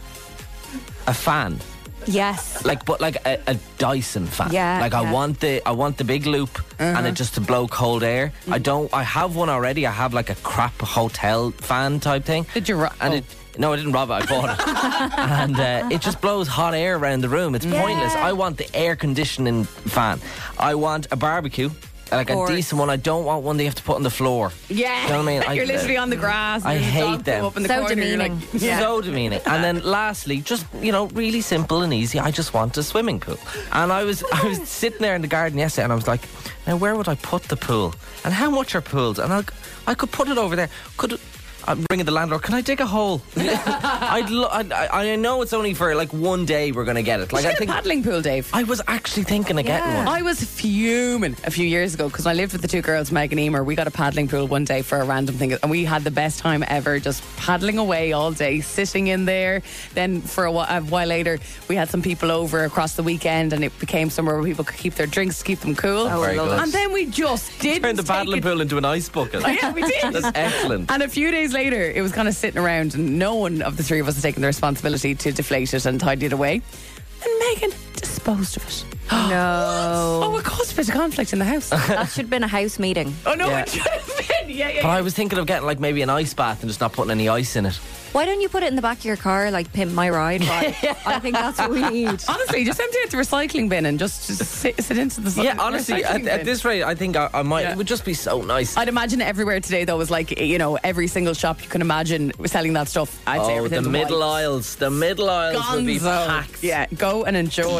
a fan. Yes. Like, but like a, a Dyson fan. Yeah, Like I yeah. want the I want the big loop and it just to blow cold air. I don't. I have one already. I have like a crap hotel fan type thing. Did you ro- And oh. it. No, I didn't rob it. I bought it, and uh, it just blows hot air around the room. It's pointless. I want the air conditioning fan. I want a barbecue. Like a course. decent one. I don't want one that you have to put on the floor. Yeah. You know what I mean? I- You're literally on the grass. I and there's a hate dog come them. Up in the So corner, you're demeaning. Like, yeah. So demeaning. And then lastly, just, you know, really simple and easy, I just want a swimming pool. And I was I was sitting there in the garden yesterday and I was like, now where would I put the pool? And how much are pools? And I, I could put it over there. Could I'm ringing the landlord. Can I dig a hole? I'd lo- I'd, I I know it's only for like one day we're going to get it. Like Did you I get think a paddling pool, Dave? I was actually thinking of getting one. I was fuming a few years ago because I lived with the two girls, Meg and Emer. We got a paddling pool one day for a random thing, and we had the best time ever, just paddling away all day, sitting in there. Then for a while, a while later, we had some people over across the weekend, and it became somewhere where people could keep their drinks, keep them cool. Oh, very good. And then we just did Turned the paddling pool into an ice bucket. Oh, yeah, we did. That's excellent. And a few days later, it was kind of sitting around, and no one of the three of us had taken the responsibility to deflate it and tidy it away. And Megan disposed of it. No. Oh, it caused a bit of conflict in the house. That should have been a house meeting. Oh, no, Yeah. it should have been. Yeah, yeah. But I was thinking of getting like maybe an ice bath and just not putting any ice in it. Why don't you put it in the back of your car like Pimp My Ride? vibe? I think that's what we need. Honestly, just empty out the recycling bin and just, just sit, sit into the sun. Yeah, honestly, at, recycling at bin. this rate, I think I, I might. Yeah. It would just be so nice. I'd imagine everywhere today, though, was like, you know, every single shop you can imagine was selling that stuff. I'd say oh, the everything's middle white. aisles, the middle aisles would be Gonzo. packed. Yeah, go and enjoy.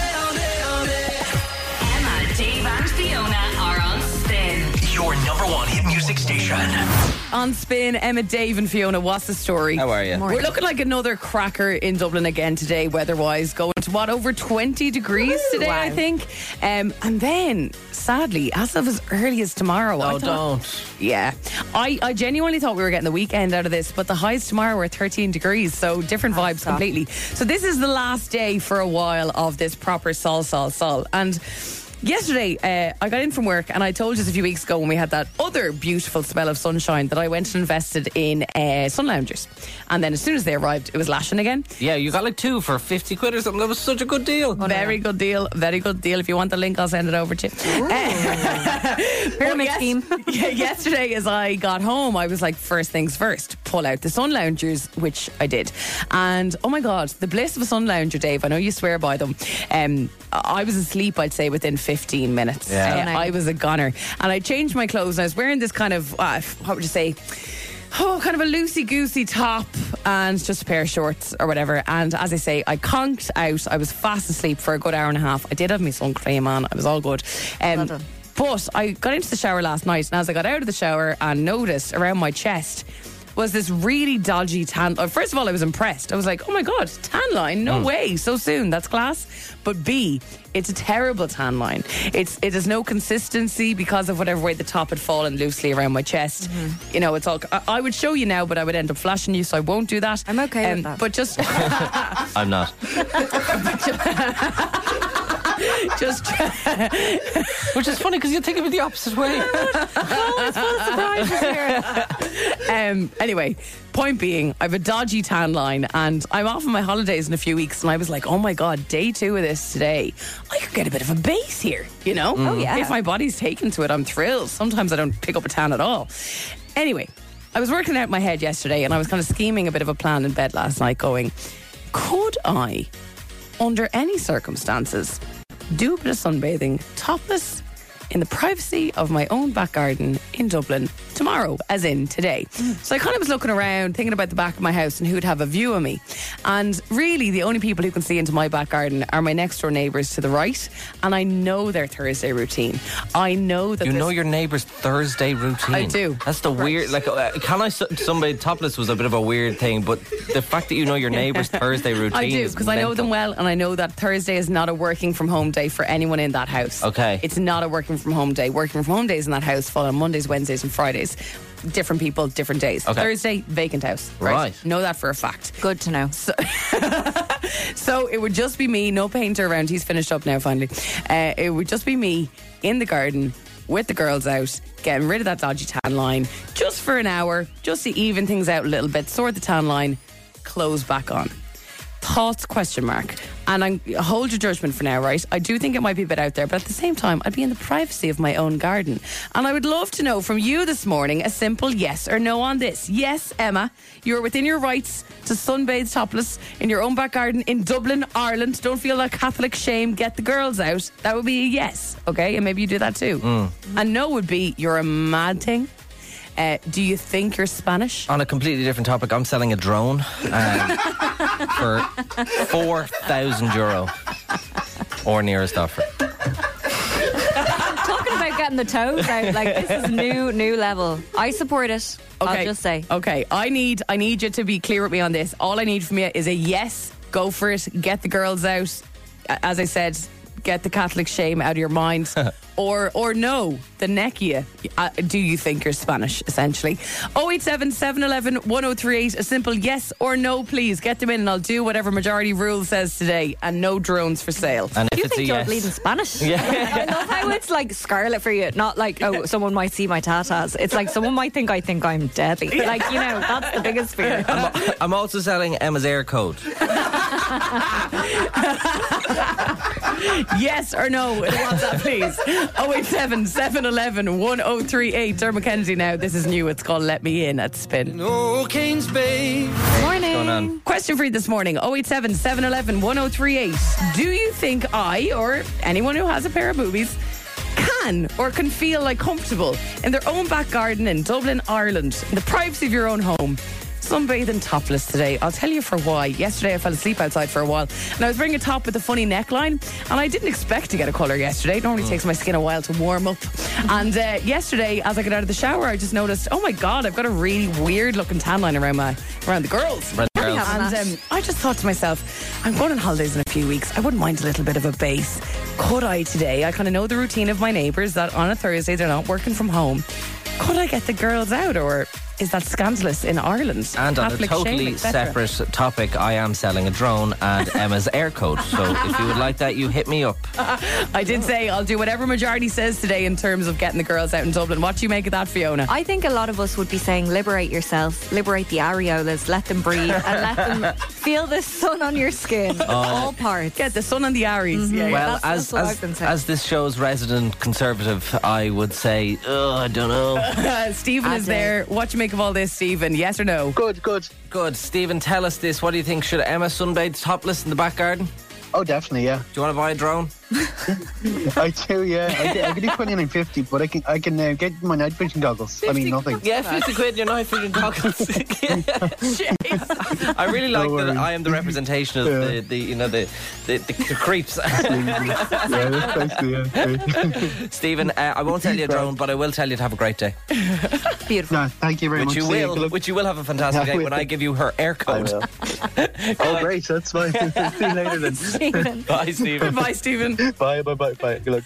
Emma, Dave and Fiona are on Spin. Your number one hit music station. On Spin, Emma, Dave and Fiona, what's the story? How are you? We're looking like another cracker in Dublin again today, weather-wise. Going to, what, over twenty degrees today, Wow. I think. Um, and then, sadly, as of as early as tomorrow. I Oh, thought- don't. Yeah. I, I genuinely thought we were getting the weekend out of this, but the highs tomorrow are thirteen degrees, so different vibes stop. completely. So this is the last day for a while of this proper sol, sol, sol. And yesterday, uh, I got in from work and I told you a few weeks ago when we had that other beautiful spell of sunshine that I went and invested in uh, sun loungers. And then as soon as they arrived, it was lashing again. Yeah, you got like two for fifty quid or something. That was such a good deal. Very good deal. Very good deal. If you want the link, I'll send it over to you. Uh, Pyramid yes- scheme. yeah, yesterday, as I got home, I was like, first things first, pull out the sun loungers, which I did. And oh my God, the bliss of a sun lounger, Dave. I know you swear by them. Um, I was asleep, I'd say, within fifteen minutes. Yeah. Uh, So nice. I was a gunner. And I changed my clothes and I was wearing this kind of, uh, what would you say? Oh, kind of a loosey-goosey top and just a pair of shorts or whatever. And as I say, I conked out. I was fast asleep for a good hour and a half. I did have my sun cream on. I was all good. Um, Well done. But I got into the shower last night, and as I got out of the shower and noticed around my chest was this really dodgy tan. uh, First of all, I was impressed. I was like, oh my God, tan line? No Mm. way, so soon. That's class. But B, it's a terrible tan line. It's It has no consistency because of whatever way the top had fallen loosely around my chest. Mm-hmm. You know, it's all. I, I would show you now, but I would end up flashing you, so I won't do that. I'm okay with that. But just, I'm not. just. Which is funny because you think of it the opposite way. Oh, it's full of surprises here. Um, anyway, point being, I have a dodgy tan line and I'm off on my holidays in a few weeks, and I was like, oh my God, day two of this today. I could get a bit of a base here, you know? Oh, yeah. If my body's taken to it, I'm thrilled. Sometimes I don't pick up a tan at all. Anyway, I was working out in my head yesterday and I was kind of scheming a bit of a plan in bed last night, going, could I, under any circumstances, do a bit of sunbathing topless in the privacy of my own back garden in Dublin tomorrow, as in today? So I kind of was looking around, thinking about the back of my house and who'd have a view of me. And really, the only people who can see into my back garden are my next door neighbours to the right. And I know their Thursday routine. I know that You this- know your neighbour's Thursday routine. I do. That's the weird. Like, uh, can I? Somebody topless was a bit of a weird thing, but the fact that you know your neighbour's Thursday routine. I do, is because I know mental. them well, and I know that Thursday is not a working from home day for anyone in that house. Okay. It's not a working from home day. Working from home days in that house fall on Mondays, Wednesdays, and Fridays. Different people, different days. Okay. Thursday, vacant house. Right. Know that for a fact. Good to know. So, so it would just be me, no painter around. He's finished up now, finally. Uh, it would just be me in the garden with the girls out, getting rid of that dodgy tan line just for an hour, just to even things out a little bit, sort the tan line, close back on. Thoughts, question mark. And I'm, hold your judgment for now, right? I do think it might be a bit out there, but at the same time, I'd be in the privacy of my own garden. And I would love to know from you this morning a simple yes or no on this. Yes, Emma, you're within your rights to sunbathe topless in your own back garden in Dublin, Ireland. Don't feel that Catholic shame. Get the girls out. That would be a yes, okay? And maybe you do that too. Mm. And no would be you're a mad thing. Uh, do you think you're Spanish? On a completely different topic, I'm selling a drone um, for four thousand euro or nearest offer. Talking about getting the toes out, like this is new, new level. I support it. Okay. I'll just say. Okay, I need I need you to be clear with me on this. All I need from you is a yes. Go for it. Get the girls out. As I said, get the Catholic shame out of your mind. or or no, the neck you. Uh, do you think you're Spanish, essentially? oh eight seven, seven one one, one oh three eight. A simple yes or no, please. Get them in and I'll do whatever majority rule says today. And no drones for sale. And if You it's think a you're yes, bleeding Spanish? Yeah. I love how it's like scarlet for you. Not like, oh, someone might see my tatas. It's like someone might think I think I'm deadly. Like, you know, that's the biggest fear. I'm, I'm also selling Emma's air code. Yes or no? What's that, please? oh eight seven, seven one one, one oh three eight. Dermot Kennedy now. This is new. It's called Let Me In at Spin. No Kings Bay. Morning. Going on? Question for you this morning. oh eight seven, seven one one, one oh three eight. Do you think I, or anyone who has a pair of boobies, can or can feel like comfortable in their own back garden in Dublin, Ireland, in the privacy of your own home, sunbathing topless today? I'll tell you for why. Yesterday I fell asleep outside for a while and I was wearing a top with a funny neckline and I didn't expect to get a colour yesterday. It normally takes my skin a while to warm up. And uh, yesterday as I got out of the shower I just noticed, oh my God, I've got a really weird looking tan line around my around the girls. Around the girls. And um, I just thought to myself, I'm going on holidays in a few weeks. I wouldn't mind a little bit of a base. Could I today? I kind of know the routine of my neighbours that on a Thursday they're not working from home. Could I get the girls out, or is that scandalous in Ireland? And on a Catholic totally shame, et cetera? separate topic, I am selling a drone and Emma's air code. So if you would like that, you hit me up. I did say I'll do whatever majority says today in terms of getting the girls out in Dublin. What do you make of that, Fiona? I think a lot of us would be saying liberate yourself, liberate the areolas, let them breathe and let them feel the sun on your skin. All parts. Get the sun on the Aries. Yeah, Well, that's- as that's what I've as, been saying. as this show's resident conservative, I would say, oh, I don't know. Uh, Stephen is Ade. there. What do you make of all this, Stephen? Yes or no? Good, good. Good. Stephen, tell us this. What do you think? Should Emma sunbathe topless in the back garden? Do Oh, definitely, yeah. you want to buy a drone? I do, yeah. I, do, I can do twenty-nine fifty, but I can I can uh, get my night vision goggles. I mean, nothing. Yeah, fifty quid, your night vision goggles. I really like that I am the representation of Yeah. the, the, you know, the, the, the, the creeps. Yeah, that's basically it. Stephen, uh, I won't tell you a drone, but I will tell you to have a great day. Beautiful. No, thank you very Which much. you See will, Good which you will have a fantastic I day will. when I give you her air code. Oh, great. That's fine. See you later then. Bye, Stephen. Bye, Stephen. Bye, bye, bye, bye. Good luck.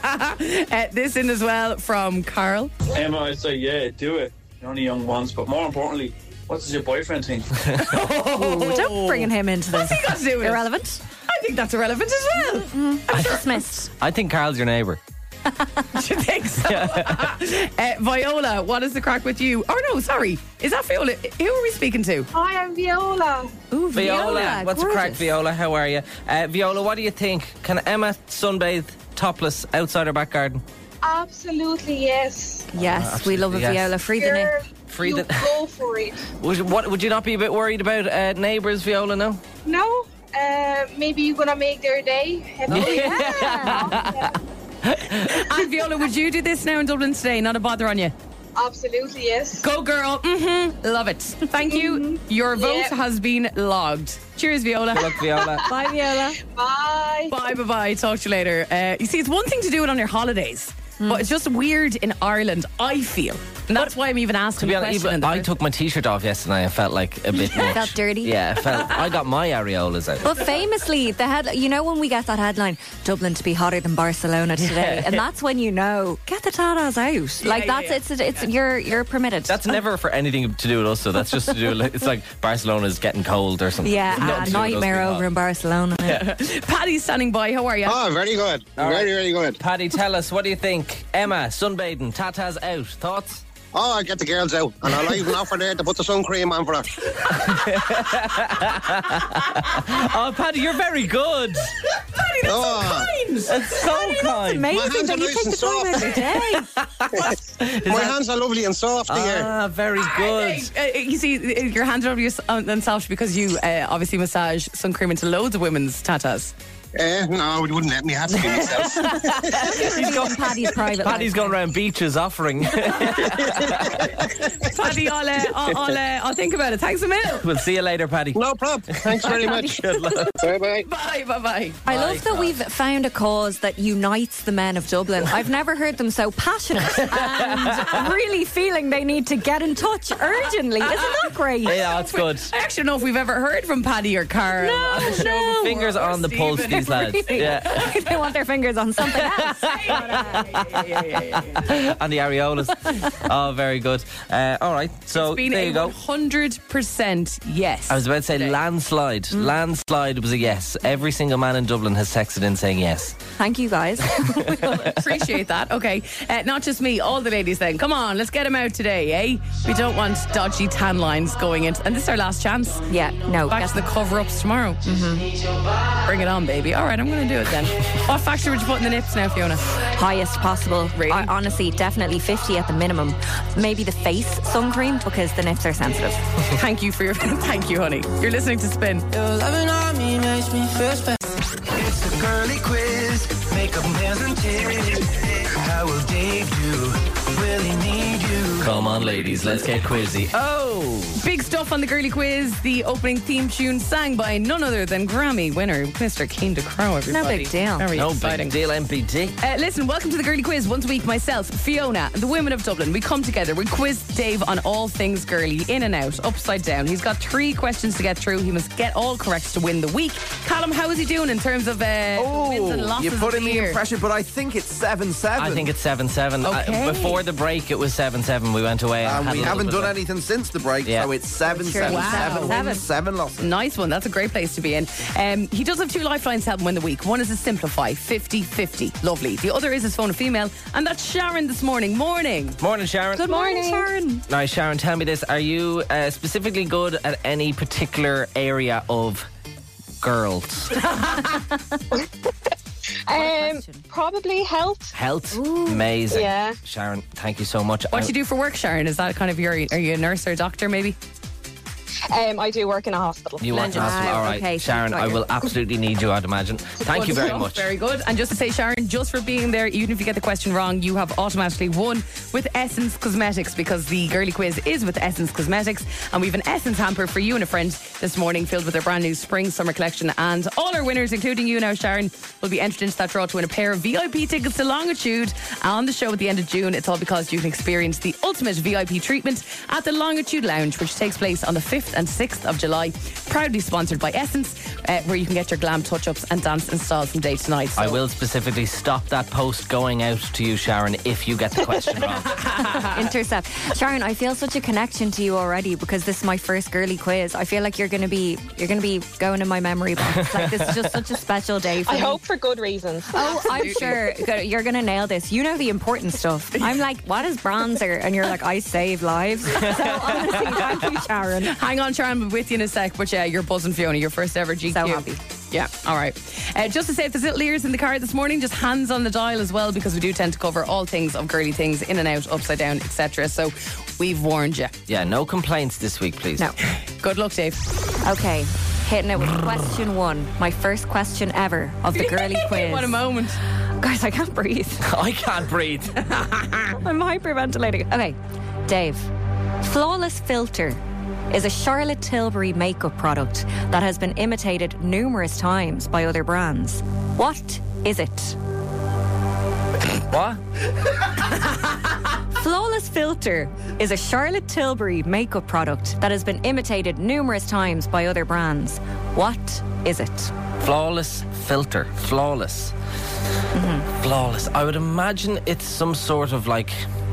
Uh, this in as well from Carl. Emma, I'd say, yeah, do it. You're only young once, but more importantly, what does your boyfriend think? Oh, don't bring him into this. What's he got to do with it? Irrelevant. I think that's irrelevant as well. Mm-hmm. Dismissed. I think Carl's your neighbour. Do you think so? uh, Viola, what is the crack with you? Oh no, sorry. Is that Viola? Who are we speaking to? Hi, I'm Viola. Ooh, Viola, Viola. what's the gorgeous. crack, Viola? How are you? Uh, Viola, what do you think? Can Emma sunbathe topless outside her back garden? Absolutely, yes. Yes, we love a Yes. Viola. Free the Girl, name. Free you the- go for it. Would you, what, would you not be a bit worried about uh, neighbours, Viola, no? No, uh, maybe you're gonna make their day. Happy Oh, day. yeah. And Viola, would you do this now in Dublin today? Not a bother on you. Absolutely, yes. Go girl. Mm-hmm. Love it. Thank you. Your vote Yeah. has been logged. Cheers, Viola. Good luck, Viola. Bye, Viola. Bye. Bye, bye, bye. Talk to you later. Uh, you see, it's one thing to do it on your holidays, but it's just weird in Ireland, I feel. And that's why I'm even To asking be the honest, question. even I took my t-shirt off yesterday. I felt like a bit much. Felt dirty? Yeah, I felt. I got my areolas out. But famously, the head, you know, when we get that headline, Dublin to be hotter than Barcelona today, and that's when you know, get the tatas out. Like yeah, that's yeah. it's it's you're you're permitted. That's never for anything to do with us. So that's just to do. With, it's like Barcelona's getting cold or something. yeah, It's nothing a to do with us nightmare being over hot. in Barcelona. Paddy's standing by. How are you? Oh, very good. All very, right. very good. Paddy, tell us, what do you think? Emma, sunbathing, tatas out. Thoughts? Oh, I get the girls out, and I'll even offer there to put the sun cream on for her. Oh, Paddy, you're very good. Paddy, that's Oh. so kind. That's so kind. My Amazing hands that are you nice take and the time soft. every day. My hands are lovely and soft here. Ah, very good. Uh, you see, uh, your hands are over your themselves because you uh, obviously massage sun cream into loads of women's tatas. Eh, no, it wouldn't let me have to be myself. He's going Paddy's private. Paddy's life. going around beaches offering. Paddy, I'll, uh, I'll, I'll, uh, I'll think about it. Thanks a million. We'll see you later, Paddy. No problem. Thanks very much. Good luck. Bye bye. Bye, bye, bye. I love that we've found a cause that unites the men of Dublin. I've never heard them so passionate and really feeling they need to get in touch urgently. Isn't that great? Yeah, it's good. I actually don't know if we've ever heard from Paddy or Carl. No, on the show no. before, Fingers or on the pulse, Stephen. these lads. Yeah. They want their fingers on something else. And the areolas. Oh, very good. Uh, all right, so It's been there a you go. one hundred percent yes. I was about to say landslide. Landslide was a yes. Every single man in Dublin has texted in saying yes. Thank you, guys. Appreciate that. Okay, uh, not just me, all the ladies then. Come on, let's get them out today, eh? We don't want dodgy tan lines going into. And this is our last chance. Yeah, no. Back to the cover ups tomorrow. Mm-hmm. Bring it on, baby. All right, I'm going to do it then. What factor would you put in the nips now, Fiona? Highest possible. Really? I, honestly, definitely fifty at the minimum. Maybe the face sun cream because the nips are sensitive. Thank you for your. Thank you, honey. You're listening to Spin. Your loving on me makes me feel special. It's a girly quiz. Makeup, nails, and tips. How will Dave do? Will he need you? Come on, ladies, let's get quizzy. Oh! Big stuff on the girly quiz. The opening theme tune sang by none other than Grammy winner Mister Keen DeCrow, everybody. No big deal. Very No exciting. big deal, M P D. Uh, listen, welcome to the girly quiz. Once a week, myself, Fiona, and the women of Dublin, we come together. We quiz Dave on all things girly, in and out, upside down. He's got three questions to get through. He must get all correct to win the week. Callum, how is he doing in terms of uh, wins and losses? You're of putting the me year? in pressure, but I think it's seven seven. I think it's seven seven. Okay. Uh, before the break, it was seven seven. We went away and, And had we a little haven't bit done of- anything since the break, Yeah. so it's seven Sure. seven. Wow. Seven Seven. wins, seven losses. Nice one. That's a great place to be in. Um, he does have two lifelines to help him win the week. One is a simplify, fifty fifty. Lovely. The other is his phone a female, and that's Sharon this morning. Morning. Morning, Sharon. Good morning, Sharon. Now, Sharon, tell me this. Are you uh, specifically good at any particular area of girls? Um, probably health. Health? Amazing. Yeah. Sharon, thank you so much. What do you do for work, Sharon? Is that kind of your, are you a nurse or a doctor maybe? Um, I do work in a hospital. You work in a hospital, all right. Okay, so Sharon, you've got I your- will absolutely need you, I'd imagine. Thank Good you very stuff. much. Very good. And just to say, Sharon, just for being there, even if you get the question wrong, you have automatically won with Essence Cosmetics, because the girly quiz is with Essence Cosmetics. And we have an Essence hamper for you and a friend this morning filled with their brand new spring summer collection. And all our winners, including you now, Sharon, will be entered into that draw to win a pair of V I P tickets to Longitude on the show at the end of June. It's all because you can experience the ultimate V I P treatment at the Longitude Lounge, which takes place on the fifth and sixth of July. Proudly sponsored by Essence, uh, where you can get your glam touch-ups and dance installed from day to night. So I will specifically stop that post going out to you, Sharon, if you get the question wrong. Intercept. Sharon, I feel such a connection to you already because this is my first girly quiz. I feel like you're going to be you're going to be going in my memory box. Like, this is just such a special day for I me. hope for good reasons. Oh, I'm sure you're going to nail this. You know the important stuff. I'm like, what is bronzer? And you're like, I save lives. So honestly, thank you, Sharon. Hang on, Sharon, we'll be with you in a sec. But yeah, you're buzzing, Fiona. Your first ever G Q. So happy. Yeah, all right. Uh, just to say, if there's little ears in the car this morning, just hands on the dial as well, because we do tend to cover all things of girly things, in and out, upside down, et cetera. So we've warned you. Yeah, no complaints this week, please. No. Good luck, Dave. Okay, hitting it with question one. My first question ever of the girly quiz. What a moment. Guys, I can't breathe. I can't breathe. I'm hyperventilating. Okay, Dave. Flawless Filter is a Charlotte Tilbury makeup product that has been imitated numerous times by other brands. What is it? What? Flawless Filter is a Charlotte Tilbury makeup product that has been imitated numerous times by other brands. What is it? Flawless Filter. Flawless. Mm-hmm. Flawless. I would imagine it's some sort of like...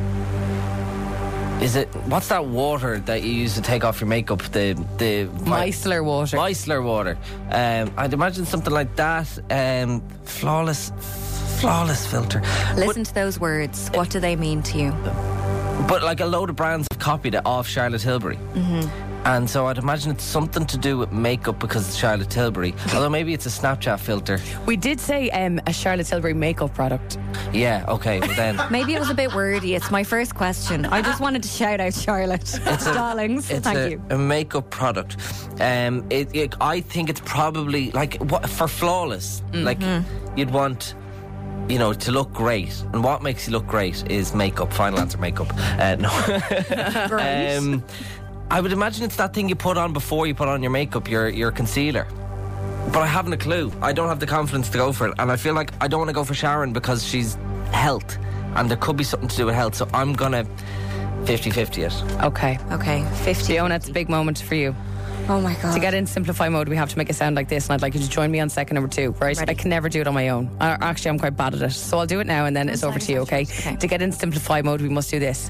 Is it, what's that water that you use to take off your makeup? The the Micellar water. Micellar water. Um, I'd imagine something like that. Um, flawless, flawless filter. Listen to those words. What do they mean to you? But like a load of brands have copied it off Charlotte Tilbury. Mm-hmm. And so I'd imagine it's something to do with makeup because it's Charlotte Tilbury. Although maybe it's a Snapchat filter. We did say um, a Charlotte Tilbury makeup product. Yeah, okay, well then. Maybe it was a bit wordy. It's my first question. I just wanted to shout out Charlotte. It's a, Darlings, it's thank a, you. a makeup product. Um, it, it, I think it's probably like what, for flawless. Mm-hmm. Like you'd want, you know, to look great. And what makes you look great is makeup. Final answer, makeup. Uh, no. Great. um, I would imagine it's that thing you put on before you put on your makeup, your your concealer. But I haven't a clue. I don't have the confidence to go for it. And I feel like I don't want to go for Sharon because she's health. And there could be something to do with health. So I'm going to fifty-fifty it. Okay. Okay, fifty. Fiona, it's a big moment for you. Oh my God. To get in simplify mode, we have to make it sound like this, and I'd like you to join me on second number two, right? Ready. I can never do it on my own. Uh, actually, I'm quite bad at it. So I'll do it now, and then it's over to you, okay? Okay. To get in simplify mode, we must do this.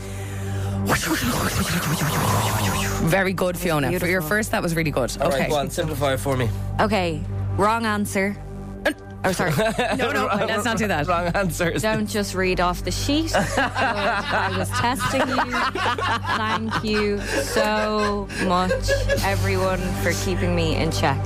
Very good, Fiona. For your first, that was really good. All Okay. right, go on, simplify it for me. Okay, wrong answer. Oh, sorry. No, no, let's not do that. Wrong answers. Don't just read off the sheet. I was testing you. Thank you so much, everyone, for keeping me in check.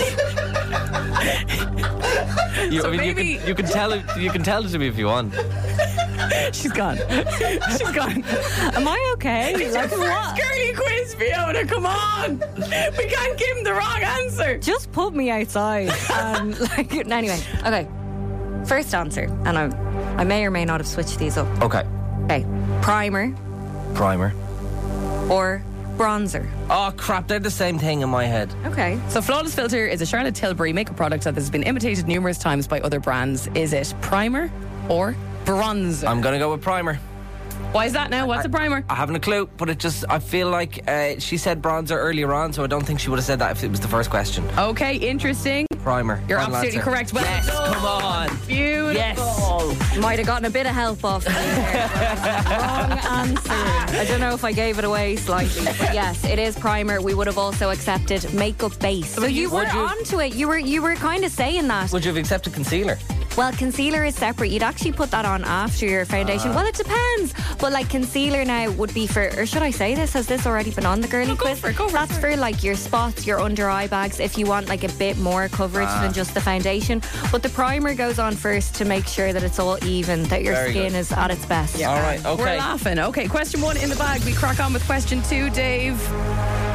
You, So I mean, maybe- you, can, you can tell it. You can tell it to me if you want. She's gone. She's gone. Am I okay? It's Like your what? first girly quiz, Fiona. Come on. We can't give him the wrong answer. Just put me outside. Um, like anyway, okay. First answer, and I, I may or may not have switched these up. Okay. Okay, primer Primer. or bronzer. Oh crap! They're the same thing in my head. Okay. So Flawless Filter is a Charlotte Tilbury makeup product that has been imitated numerous times by other brands. Is it primer or bronzer? I'm gonna go with primer. Why is that now? What's a primer? I haven't a clue, but it just, I feel like uh, she said bronzer earlier on, so I don't think she would have said that if it was the first question. Okay, interesting. Primer. You're Final absolutely answer. correct. Well Yes, done. come on. Beautiful. Yes. Might have gotten a bit of help off me there. Wrong answer. I don't know if I gave it away slightly, but yes, it is primer. We would have also accepted makeup base. So you were Would you- onto it. You were you were kind of saying that. Would you have accepted concealer? Well, concealer is separate. You'd actually put that on after your foundation. Ah. Well, it depends. But like concealer now would be for, or should I say this? Has this already been on the girly No, go quiz? for it, go for it, That's go for like your spots, your under eye bags, if you want like a bit more coverage Ah. than just the foundation. But the primer goes on first to make sure that it's all even, that your Very skin good. is at its best. All right, We're okay. laughing. Okay, question one in the bag. We crack on with question two, Dave.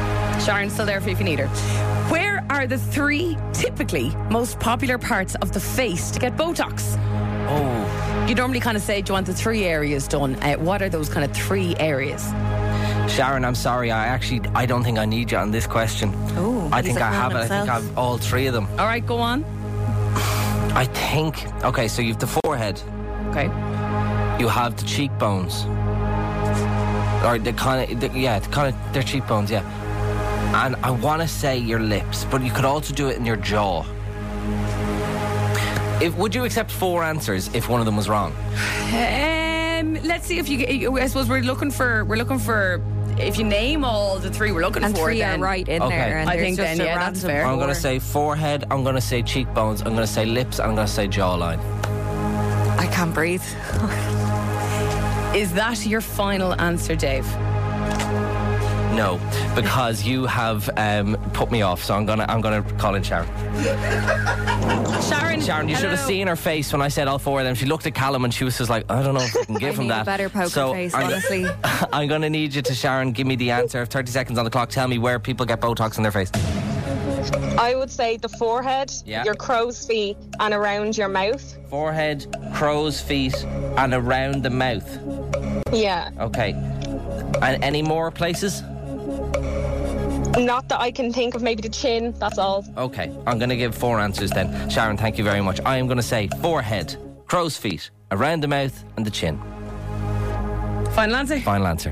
Sharon's still there for you if you need her. Where are the three typically most popular parts of the face to get Botox? Oh. You normally kind of say, do you want the three areas done? Uh, what are those kind of three areas? Sharon, I'm sorry. I actually, I don't think I need you on this question. Oh, I think I have it. I think I have all three of them. All right, go on. I think. Okay, so you have the forehead. Okay. You have the cheekbones. Or the kind of, yeah, the kind of, they're cheekbones, yeah. And I want to say your lips, but you could also do it in your jaw. If, would you accept four answers if one of them was wrong? Um, let's see if you. I suppose we're looking for. We're looking for. If you name all the three we're looking and for, three then are right in okay. there. And I think just then yeah, that's fair. I'm going to say forehead. I'm going to say cheekbones. I'm going to say lips. And I'm going to say jawline. I can't breathe. Is that your final answer, Dave? No, because you have um, put me off. So I'm gonna I'm gonna call in Sharon. Sharon, Sharon, you should have seen her face when I said all four of them. She looked at Callum and she was just like, I don't know if I can give I him need that. a better poker so face, I'm, honestly. I'm going to need you to, Sharon, give me the answer. thirty seconds on the clock. Tell me where people get Botox in their face. I would say the forehead, Yeah. your crow's feet, and around your mouth. Forehead, crow's feet, and around the mouth. Yeah. Okay. And any more places? Not that I can think of, maybe the chin, that's all. Okay, I'm going to give four answers then. Sharon, thank you very much. I am going to say forehead, crow's feet, around the mouth, and the chin. Final answer? Final answer.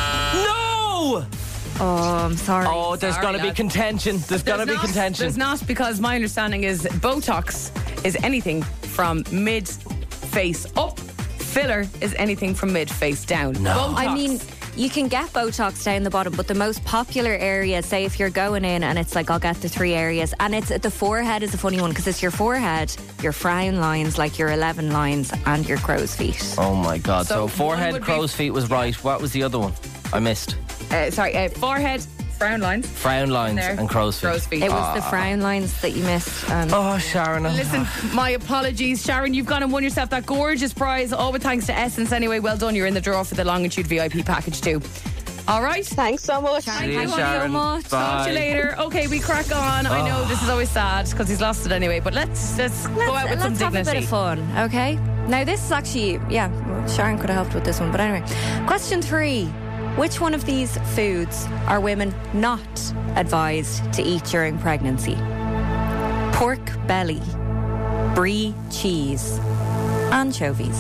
No! Oh, I'm sorry. Oh, there's Sorry, going to be lads. contention. There's, going to be not, contention. There's not, because my understanding is Botox is anything from mid-face up. Filler is anything from mid-face down. No. Botox. I mean, you can get Botox down the bottom, but the most popular area, say if you're going in and it's like, I'll get the three areas, and it's the forehead is a funny one because it's your forehead, your frown lines, like your eleven lines, and your crow's feet. Oh my God. So So, one forehead, would be- crow's feet was right. What was the other one? I missed. Uh, sorry, uh, forehead, frown lines. Frown lines There. and crow's feet. Crow's feet. It was the frown lines that you missed. Um, Oh, Sharon. I'm- Listen, my apologies, Sharon. You've gone and won yourself that gorgeous prize. All with thanks to Essence. Anyway, well done. You're in the draw for the Longitude V I P package too. All right. Thanks so much. Sharon, See you, thank you so Sharon. much. Bye. Talk to you later. Okay, we crack on. I know this is always sad because he's lost it anyway, but let's let's, go out with some let's have dignity. a bit of fun, okay? Now, this is actually, yeah, Sharon could have helped with this one, but anyway. Question three. Which one of these foods are women not advised to eat during pregnancy? Pork belly, brie cheese, anchovies.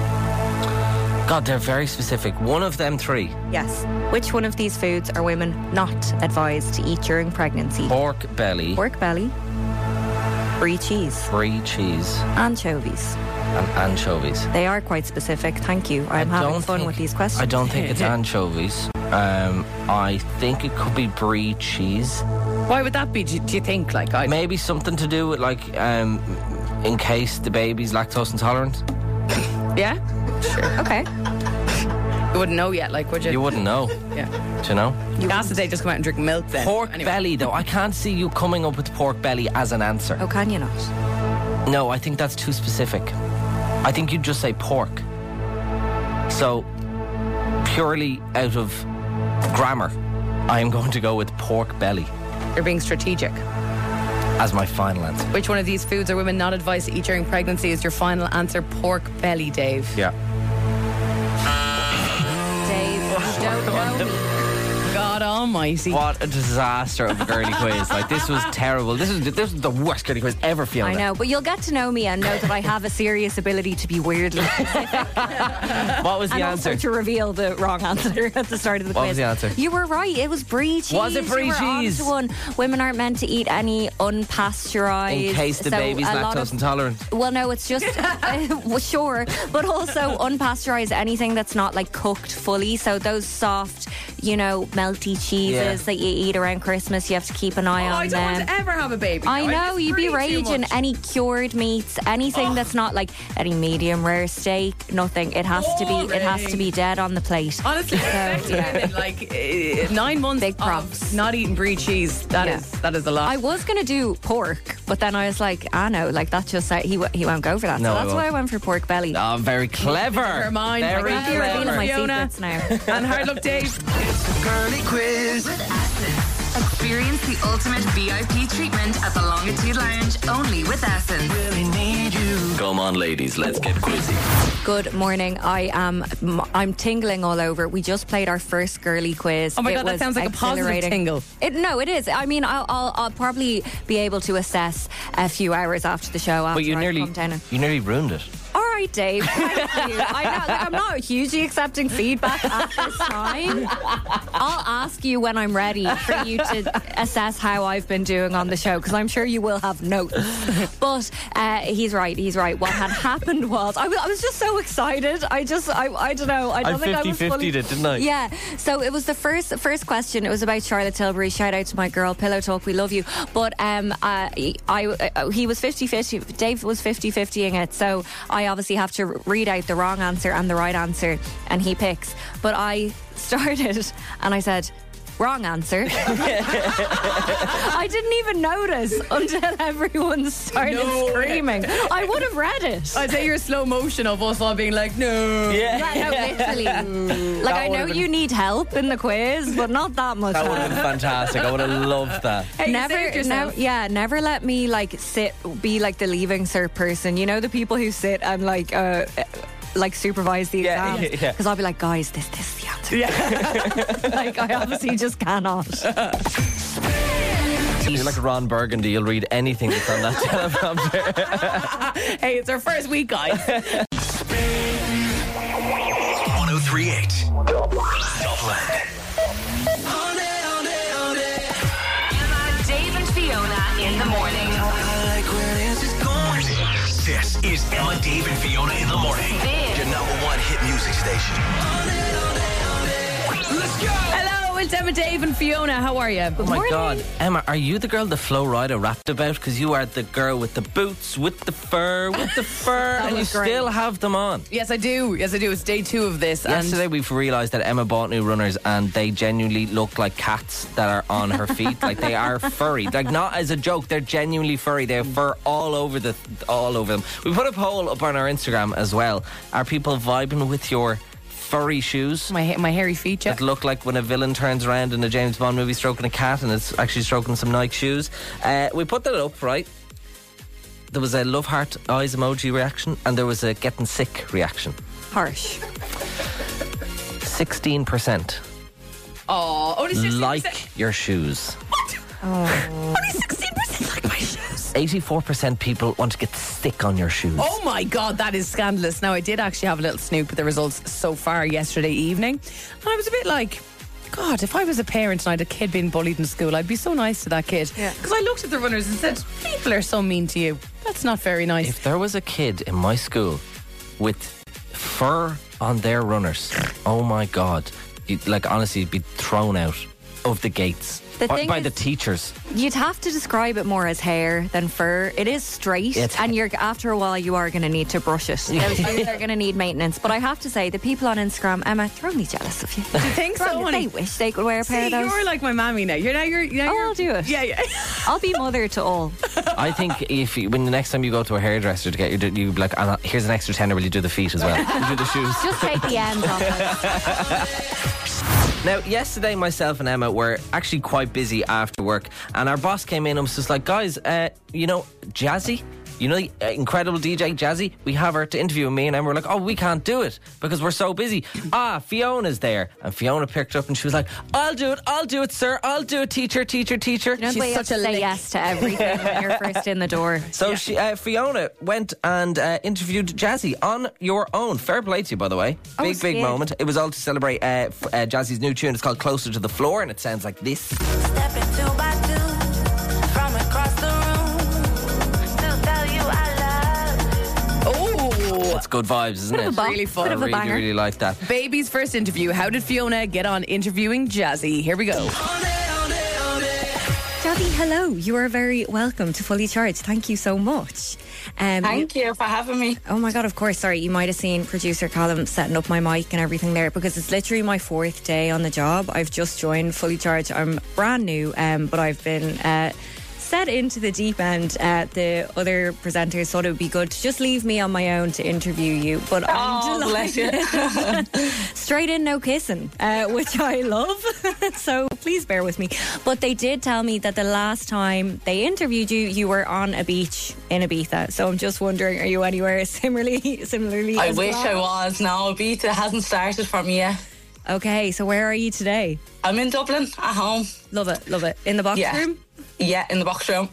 God, they're very specific. One of them three. Yes. Which one of these foods are women not advised to eat during pregnancy? Pork belly, Pork belly, brie cheese, brie cheese, anchovies. and anchovies. They are quite specific. Thank you. I'm I having don't fun think- with these questions. I don't think it's anchovies. Um, I think it could be brie cheese. Why would that be? Do you, do you think? Like, I Maybe something to do with like, um, in case the baby's lactose intolerant. yeah, sure. Okay. You wouldn't know yet, like, would you? You wouldn't know. Yeah. Do you know? You asked that they just come out and drink milk then. Pork Anyway. belly, though. I can't see you coming up with pork belly as an answer. Oh, can you not? No, I think that's too specific. I think you'd just say pork. So, purely out of grammar, I am going to go with pork belly You're being strategic. as my final answer. Which one of these foods are women not advised to eat during pregnancy is your final answer? Pork belly, Dave. Yeah. Dave, you don't know me. God almighty. What a disaster of a girly quiz. Like, this was terrible. This is this was the worst girly quiz ever, Fiona. I know, but you'll get to know me and know that I have a serious ability to be weirdly specific. What was the and answer? also to reveal the wrong answer at the start of the What quiz. was the answer? You were right. It was brie cheese. Was it brie you were cheese? On to one. Women aren't meant to eat any unpasteurized. In case the so baby's a lot lactose of- intolerant. Well, no, it's just uh, well, sure, but also unpasteurized anything that's not like cooked fully. So those soft, you know, melty cheeses Yeah. that you eat around Christmas, you have to keep an eye Oh, on I don't them. want to ever have a baby. I No, know, miss you'd be brie too raging. much. Any cured meats, anything that's not like any medium rare steak, nothing. It has to be. It has to be dead on the plate. Honestly, So, especially yeah. women, like uh, nine months Big of props. not eating brie cheese. That is Yeah. that is a lot. I was gonna do pork, but then I was like, ah no, like that just he w- he won't go for that. No, so I that's why I won't. went for pork belly. Oh, very clever. Her mind. Very I You're clever. revealing my Fiona. secrets now. And hard luck, Dave. It's the girly quiz. Experience the ultimate V I P treatment at the Longitude Lounge, only with Essence. Really need you. Come on, ladies, let's get quizzy. Good morning. I am. I'm tingling all over. We just played our first girly quiz. Oh my It God, that was sounds like a positive exhilarating. tingle. It, no, it is. I mean, I'll, I'll, I'll probably be able to assess a few hours after the show. After But you I nearly, come down and, you nearly ruined it. all right, Dave. Thank you. I know, like, I'm not hugely accepting feedback at this time. I'll ask you when I'm ready for you to assess how I've been doing on the show, because I'm sure you will have notes. But uh, he's right. He's right. What had happened was I was, I was just so excited. I just I, I don't know. I don't I think I was fifty-fifty'd fully, it, didn't I? Yeah. So it was the first first question. It was about Charlotte Tilbury. Shout out to my girl Pillow Talk. We love you. But um, uh, I, I he was fifty-fifty. Dave was fifty-fiftying it. So I obviously have to read out the wrong answer and the right answer, and he picks. But I started and I said, wrong answer. I didn't even notice until everyone started No. screaming. I would have read it. I'd say you're slow motion of us all being like, no. Yeah, no, literally. Like, I know you need help in the quiz, but not that much That would have help. been fantastic. I would have loved that. Hey, you Never, saved yourself. never, yeah, never let me like sit, be like the leaving cert person. You know, the people who sit and like, uh, like supervise the Yeah, exams. yeah, yeah. Because I'll be like, guys, this, this is the answer. Yeah. Like, I obviously just cannot. You're like Ron Burgundy. You'll read anything that's on that teleprompter. Hey, it's our first week, guys. one oh three point eight Dublin. Emma, Dave, and Fiona in the morning. I like where this is going. This is Emma, Dave, and Fiona in the morning. Big. Your number one hit music station. Let's go. Hello, it's Emma, Dave, and Fiona. How are you? Oh my God, Emma, are you the girl that Flo Rida rapped about? Because you are the girl with the boots, with the fur, with the fur, and you was great. still have them on. Yes, I do. Yes, I do. It's day two of this. Yesterday we've realised that Emma bought new runners and they genuinely look like cats that are on her feet. Like they are furry. Like not as a joke, they're genuinely furry. They have fur all over the all over them. We put a poll up on our Instagram as well. Are people vibing with your furry shoes? And my, my hairy feet, yeah. That look like when a villain turns around in a James Bond movie stroking a cat and it's actually stroking some Nike shoes. Uh, we put that up, right? There was a love heart eyes emoji reaction and there was a getting sick reaction. Harsh. sixteen percent Oh, only sixteen percent. like your shoes. Oh. Only sixteen percent like my shoes. eighty-four percent people want to get sick on your shoes. Oh my God, that is scandalous. Now, I did actually have a little snoop at the results so far yesterday evening. And I was a bit like, God, if I was a parent and I had a kid being bullied in school, I'd be so nice to that kid. Because I looked at the runners and said, people are so mean to you. That's not very nice. If there was a kid in my school with fur on their runners, oh my God, you'd, like honestly, you'd be thrown out of the gates The by, thing by is- the teachers. You'd have to describe it more as hair than fur. It is straight, It's- and you're after a while you are going to need to brush it. Those shoes are going to need maintenance. But I have to say, the people on Instagram, Emma, they're only jealous of you. Do you think so, They honey? wish they could wear a pair See, of those. you're like my mammy now. You're now you're, now Oh, you're I'll do it. Yeah, yeah. I'll be mother to all. I think if you, when the next time you go to a hairdresser to get your, you be like, "Ah, here's an extra tenner. Will you do the feet as well? You do the shoes. Just take the ends off it. Now, yesterday, myself and Emma were actually quite busy after work, and our boss came in and was just like, guys, uh, you know, Jazzy, you know the uh, incredible D J Jazzy, we have her to interview. And me and Emma were like, oh, we can't do it because we're so busy. Ah, Fiona's there. And Fiona picked up and she was like, I'll do it, I'll do it, sir, I'll do it, teacher, teacher, teacher. You know, She's such a say lick. Yes to everything when you're first in the door. So yeah. she, uh, Fiona went and uh, interviewed Jazzy on your own. Fair play to you, by the way. Oh, big, big scared. moment. It was all to celebrate uh, f- uh, Jazzy's new tune. It's called Closer to the Floor, and it sounds like this. Stepping two by two from across the room to tell you I love you. Oh, That's good vibes, isn't Bit it? of a bop. Really fun. I Bit of a really, banger. really like that. Baby's first interview. How did Fiona get on interviewing Jazzy? Here we go. Jazzy, hello. You are very welcome to Fully Charged. Thank you so much. Um, Thank you for having me. Oh my God, of course. Sorry, you might have seen producer Callum setting up my mic and everything there because it's literally my fourth day on the job. I've just joined Fully Charged. I'm brand new, um, but I've been uh, set into the deep end. Uh, the other presenters thought it would be good to just leave me on my own to interview you, but I'm Oh, bless you. straight in, no kissing, uh, which I love. So please bear with me. But they did tell me that the last time they interviewed you, you were on a beach in Ibiza. So I'm just wondering, are you anywhere similarly? Similarly, I as wish well? I was. No, Ibiza hasn't started for me yet. Okay, so where are you today? I'm in Dublin at home. Love it, love it. In the box Yeah. room? Yeah, in the box room.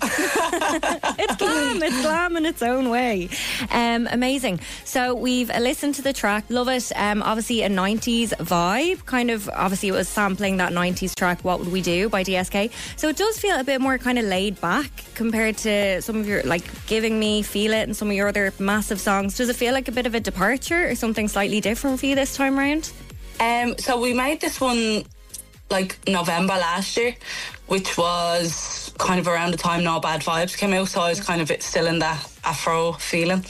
It's glam, it's glam in its own way. Um, amazing. So we've listened to the track, love it. Um, obviously a nineties vibe, kind of, obviously it was sampling that nineties track, What Would We Do by D S K. So it does feel a bit more kind of laid back compared to some of your, like, Giving Me, Feel It, and some of your other massive songs. Does it feel like a bit of a departure or something slightly different for you this time round? Um, so we made this one like November last year, which was kind of around the time No Bad Vibes came out, so I was kind of still in that Afro feeling.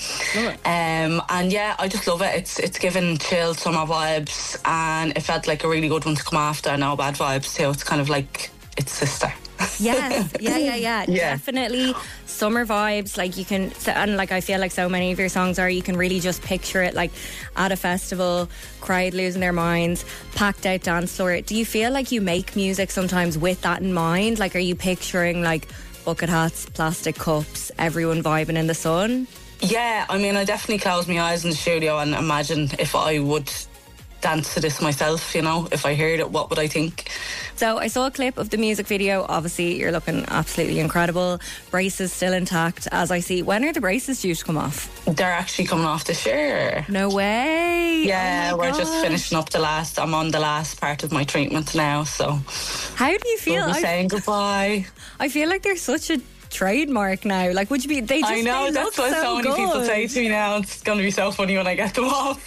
Um, and yeah, I just love it. It's it's given chilled summer vibes, and it felt like a really good one to come after No Bad Vibes too. It's kind of like its sister. Yes, yeah, yeah, yeah, Yeah. Definitely summer vibes. Like you can, and like I feel like so many of your songs are, you can really just picture it like at a festival, crowd losing their minds, packed out dance floor. Do you feel like you make music sometimes with that in mind? Like, are you picturing like bucket hats, plastic cups, everyone vibing in the sun? Yeah, I mean, I definitely close my eyes in the studio and imagine if I would dance to this myself, you know, if I heard it, what would I think? So I saw a clip of the music video. Obviously, you're looking absolutely incredible. Braces still intact, as I see. When are the braces due to come off? They're actually coming off this year. No way. Yeah, Oh my we're just gosh. finishing up the last, I'm on the last part of my treatment now, so. How do you feel? We'll be I- saying goodbye. I feel like they're such a trademark now. Like, would you be? They just I know, they that's look what so, so many people good. say to me now. It's going to be so funny when I get them off.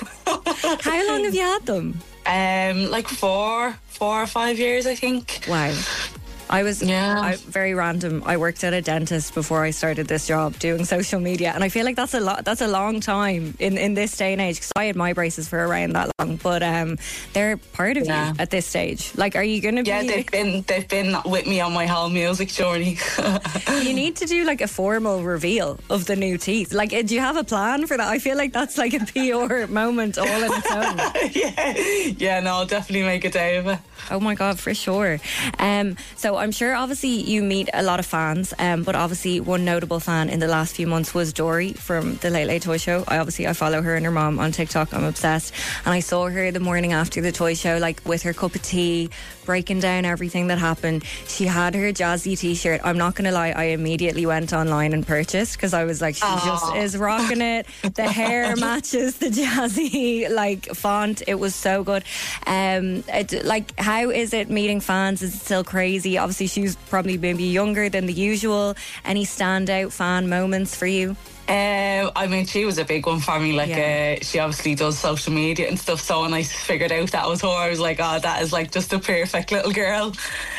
How long have you had them? Um, like four, four or five years, I think. Wow. I was Yeah. I, very random. I worked at a dentist before I started this job doing social media, and I feel like that's a lot. That's a long time in, in this day and age. Because I had my braces for around that long, but um, they're part of Yeah. you at this stage. Like, are you going to be? Yeah, they've been they've been with me on my whole music journey. You need to do like a formal reveal of the new teeth. Like, do you have a plan for that? I feel like that's like a P R moment all in its own. yeah, yeah, no, I'll definitely make a day of it. Oh my God, for sure. Um, so I'm sure obviously you meet a lot of fans, um, but obviously one notable fan in the last few months was Dory from the Late Late Toy Show. I obviously I follow her and her mom on TikTok. I'm obsessed. And I saw her the morning after the toy show, like with her cup of tea, breaking down everything that happened. She had her Jazzy t-shirt. I'm not going to lie, I immediately went online and purchased because I was like, she Aw. just is rocking it. The hair matches the Jazzy like font. It was so good. Um, it, like, how is it meeting fans? Is it still crazy? Obviously, she's probably maybe younger than the usual. Any standout fan moments for you? Um, I mean, she was a big one for me. Like, Yeah. uh, she obviously does social media and stuff. So when I figured out that was her, I was like, "Oh, that is like just a perfect little girl."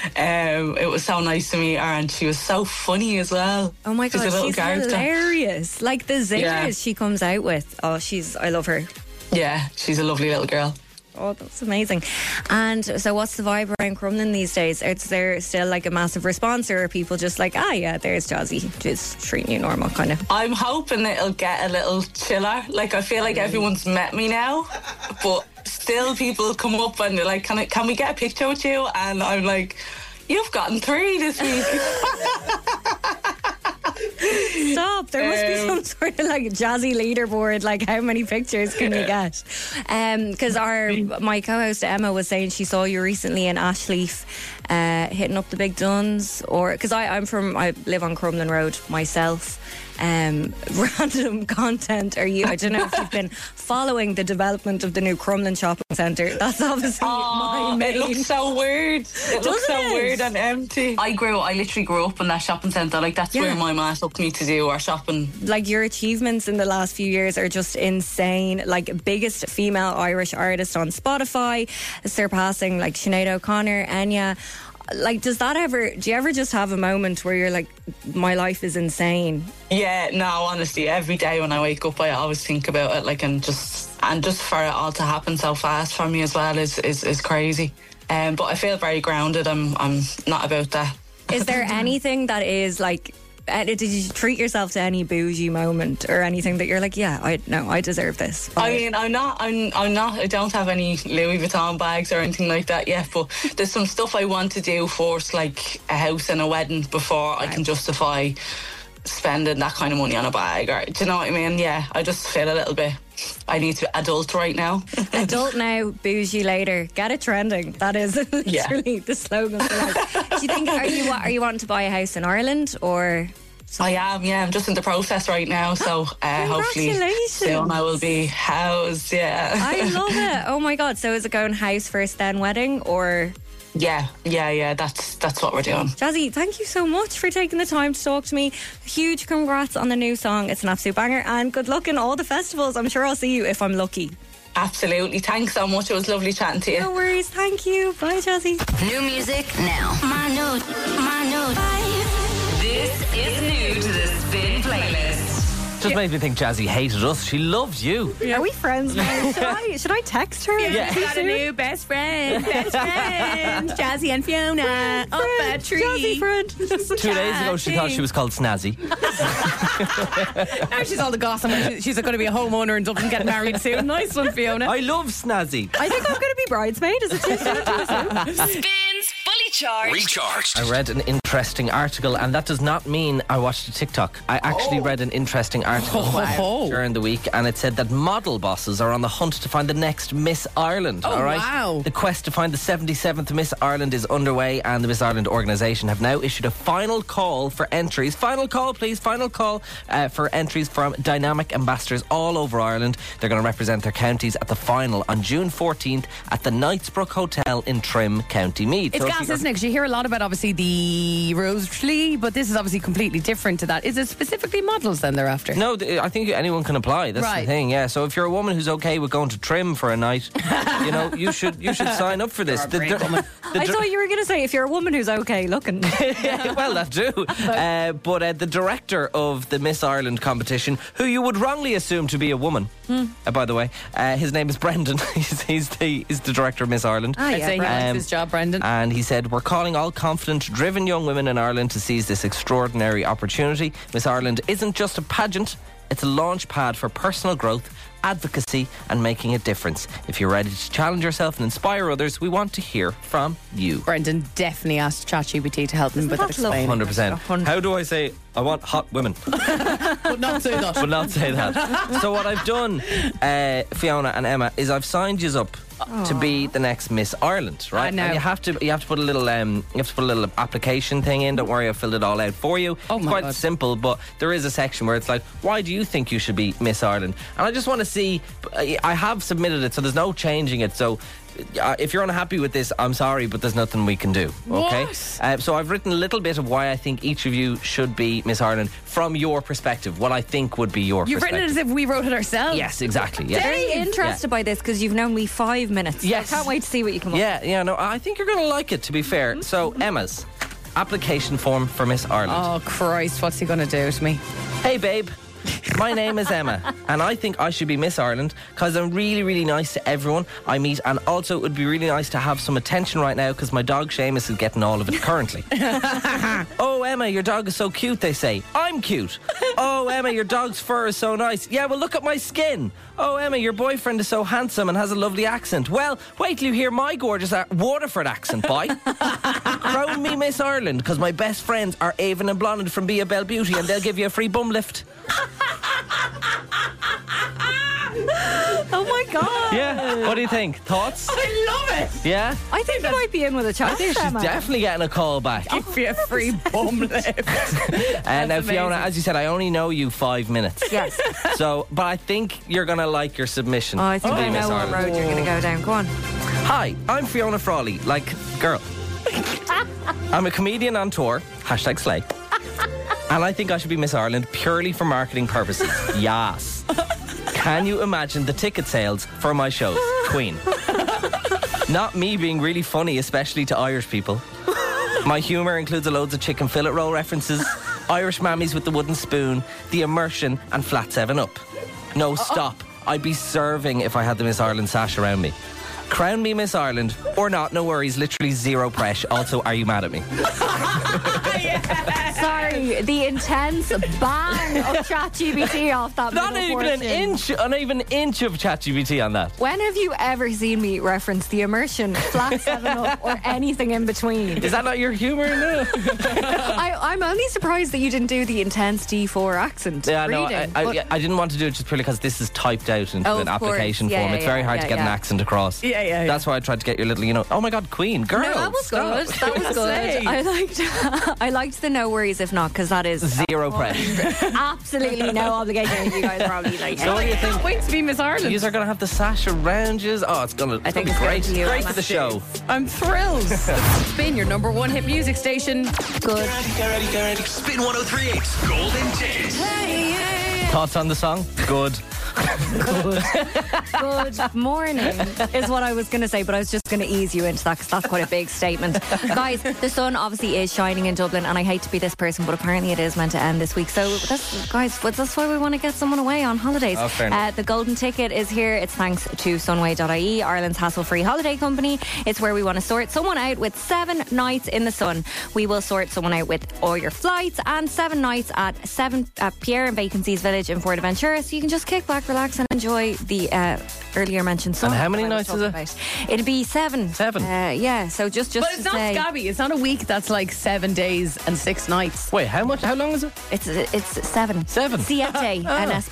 Um, it was so nice to meet her, and she was so funny as well. Oh my She's God, a little she's character. hilarious. Like the zingers Yeah. she comes out with. Oh, she's, I love her. Yeah, she's a lovely little girl. Oh, that's amazing. And so what's the vibe around Crumlin these days? Is there still like a massive response, or are people just like, ah, yeah, there's Jazzy, just treating you normal, kind of? I'm hoping it'll get a little chiller. Like, I feel like everyone's met me now, but still people come up and they're like, can, I, can we get a picture with you? And I'm like, you've gotten three this week. Stop. There must be Um, some sort of like Jazzy leaderboard. Like, how many pictures can you get? Because our my co-host Emma was saying she saw you recently in Ashleaf uh, hitting up the big Duns. Or because I'm from, I live on Crumlin Road myself. Um, random content. Are you? I don't know if you've been following the development of the new Crumlin shopping centre. That's obviously my Oh, main. it looks so weird. It looks so Doesn't it? weird and empty. I grew, I literally grew up in that shopping centre. Like, that's Yeah. where my ma took me to do our shopping. Like, your achievements in the last few years are just insane. Like, biggest female Irish artist on Spotify, surpassing like Sinead O'Connor, Enya. Like, does that ever, do you ever just have a moment where you're like, my life is insane? Yeah, no, honestly, every day when I wake up, I always think about it. Like, and just and just for it all to happen so fast for me as well is is, is crazy. Um, but I feel very grounded. I'm I'm not about that Is there anything that is like, uh, did you treat yourself to any bougie moment or anything that you're like, yeah, I no, I deserve this? I mean, I'm not, I'm, I'm not, I don't have any Louis Vuitton bags or anything like that yet, but there's some stuff I want to do first, like a house and a wedding, before I can justify spending that kind of money on a bag. Or, do you know what I mean? Yeah, I just feel a little bit, I need to adult right now. Adult now, bougie later. Get it trending. That is literally the slogan for life. Do you think, are you, are you wanting to buy a house in Ireland or... I am, yeah. I'm just in the process right now, so uh, hopefully soon I will be housed, yeah. I love it. Oh my God. So is it going house first, then wedding, or... Yeah, yeah, yeah, that's that's what we're doing. Jazzy, thank you so much for taking the time to talk to me. Huge congrats on the new song. It's an absolute banger, and good luck in all the festivals. I'm sure I'll see you if I'm lucky. Absolutely. Thanks so much. It was lovely chatting to you. No worries. Thank you. Bye, Jazzy. New music now. My note, my note. This is new to the Spin playlist. Just made me think Jazzy hated us. She loves you. Are we friends now? Should I, should I text her? Yeah, she's got a new best friend. Best friend. Jazzy and Fiona. Up a tree. Jazzy friend. Two days ago, she thought she was called Snazzy. Now she's all the gossip. She's going to be a homeowner in Dublin, getting married soon. Nice one, Fiona. I love Snazzy. I think I'm going to be bridesmaid. Is it too soon? Spins Fully Charged. Recharged. I read an interesting article, and that does not mean I watched a TikTok. I actually read an interesting article Oh. during the week, and it said that model bosses are on the hunt to find the next Miss Ireland. Oh, all right? wow. The quest to find the seventy-seventh Miss Ireland is underway, and the Miss Ireland organisation have now issued a final call for entries. Final call, please. Final call uh, for entries from dynamic ambassadors all over Ireland. They're going to represent their counties at the final on June fourteenth at the Knightsbrook Hotel in Trim, County Meath. It's So if gas, you- isn't it? 'Cause you hear a lot about, obviously, the Rose Tree, but this is obviously completely different to that. Is it specifically models then they're after? No, th- I think anyone can apply. That's Right. the thing. Yeah. So if you're a woman who's okay with going to Trim for a night, you know, you should you should sign up for this. You're a The- brave the- woman. the I dir- thought you were going to say if you're a woman who's okay looking. well, that too. Uh, but uh, the director of the Miss Ireland competition, who you would wrongly assume to be a woman, Hmm. uh, by the way, uh, his name is Brendan. he's, he's the he's the director of Miss Ireland. Ah, I'd yeah, say he Brendan. likes his job, Brendan. And he said, we're calling all confident, driven young women in Ireland to seize this extraordinary opportunity. Miss Ireland isn't just a pageant, it's a launch pad for personal growth, advocacy and making a difference. If you're ready to challenge yourself and inspire others, we want to hear from you. Brendan definitely asked ChatGPT to help him with that explaining. one hundred percent. How do I say I want hot women? But not say that. But not say that. So what I've done, uh, Fiona and Emma, is I've signed you up to be the next Miss Ireland, right? I know. And you have to you have to put a little um you have to put a little application thing in. Don't worry, I filled it all out for you. Oh it's my quite God. simple, but there is a section where it's like, why do you think you should be Miss Ireland? And I just want to see. I have submitted it, so there's no changing it. So. Uh, if you're unhappy with this, I'm sorry, but there's nothing we can do. Okay. What? Uh, so I've written a little bit of why I think each of you should be Miss Ireland from your perspective. What I think would be your You've perspective. written it as if we wrote it ourselves. Yes, exactly. Yeah. Very interested by this because you've known me five minutes. Yes. I can't wait to see what you come up Yeah, yeah, no, I think you're going to like it, to be fair. So, Emma's application form for Miss Ireland. Oh, Christ, what's he going to do to me? Hey, babe. My name is Emma, and I think I should be Miss Ireland because I'm really, really nice to everyone I meet, and also it would be really nice to have some attention right now because my dog Seamus is getting all of it currently. Oh, Emma, your dog is so cute, they say. I'm cute. Oh, Emma, your dog's fur is so nice. Yeah, well, look at my skin. Oh, Emma, your boyfriend is so handsome and has a lovely accent. Well, wait till you hear my gorgeous uh, Waterford accent, boy. Crown me Miss Ireland because my best friends are Avon and Blonde from Be a Belle Beauty and they'll give you a free bum lift. Oh my God. Yeah, what do you think? Thoughts? I love it. Yeah? I think you might be in with a chat. I think she's definitely getting a call back. Give you a free bum lift. And now, That's Fiona, amazing. as you said, I only know you five minutes. Yes. So, but I think you're going to like your submission. Oh, I think to be I Miss know what Ireland. road you're going to go down. Go on. Hi, I'm Fiona Frawley, like, girl. I'm a comedian on tour, hashtag slay. And I think I should be Miss Ireland purely for marketing purposes. Yes. Can you imagine the ticket sales for my shows? Queen. Not me being really funny, especially to Irish people. My humour includes a loads of chicken fillet roll references, Irish mammies with the wooden spoon, the immersion and flat seven up. No, stop. I'd be serving if I had the Miss Ireland sash around me. Crown me Miss Ireland or not, no worries, literally zero press. Also, are you mad at me? Sorry, the intense bang of ChatGPT off that Not middle even an portion. inch, not even an inch of ChatGPT on that. When have you ever seen me reference the immersion, flat seven up, or anything in between? Is that not your humour? No. I, I'm only surprised that you didn't do the intense D four accent. Yeah, no, reading, I, but- I, I didn't want to do it just purely because this is typed out into Oh, an of course. application Yeah, form. yeah, It's very yeah, hard yeah, to get yeah. an accent across. Yeah, yeah, yeah. That's why I tried to get your little, you know, oh my God, Queen, girl. No, that was stop. good. That was good. I liked. I liked the no worries if not, because that is Zero press. absolutely no obligation. You guys probably like. So what do you think? Wait to be Miss Ireland. You are going to have the sash around you. Oh, it's going to I think be it's great. going to you. Great for the show. I'm thrilled. Spin, your number one hit music station. Good. Get ready, get ready. Spin one oh three point eight. Golden Ticket. Thoughts on the song? Good. Good. Good morning is what I was going to say, but I was just going to ease you into that because that's quite a big statement. Guys, the sun obviously is shining in Dublin, and I hate to be this person, but apparently it is meant to end this week. So, that's, guys, that's why we want to get someone away on holidays. Oh, fair enough. Uh, the golden ticket is here. It's thanks to sunway dot I E, Ireland's hassle-free holiday company. It's where we want to sort someone out with seven nights in the sun. We will sort someone out with all your flights and seven nights at seven at Pierre and Vacancies Village in Fuerteventura. So you can just kick back, relax, and enjoy the uh, earlier mentioned sun. And how many I was nights is it? talking about. It'd be seven. Seven? Uh, yeah. So just just But it's to not say, scabby. It's not a week that's like seven days and six nights. Wait, how much? How long is it? it's it's seven. Seven. Siete en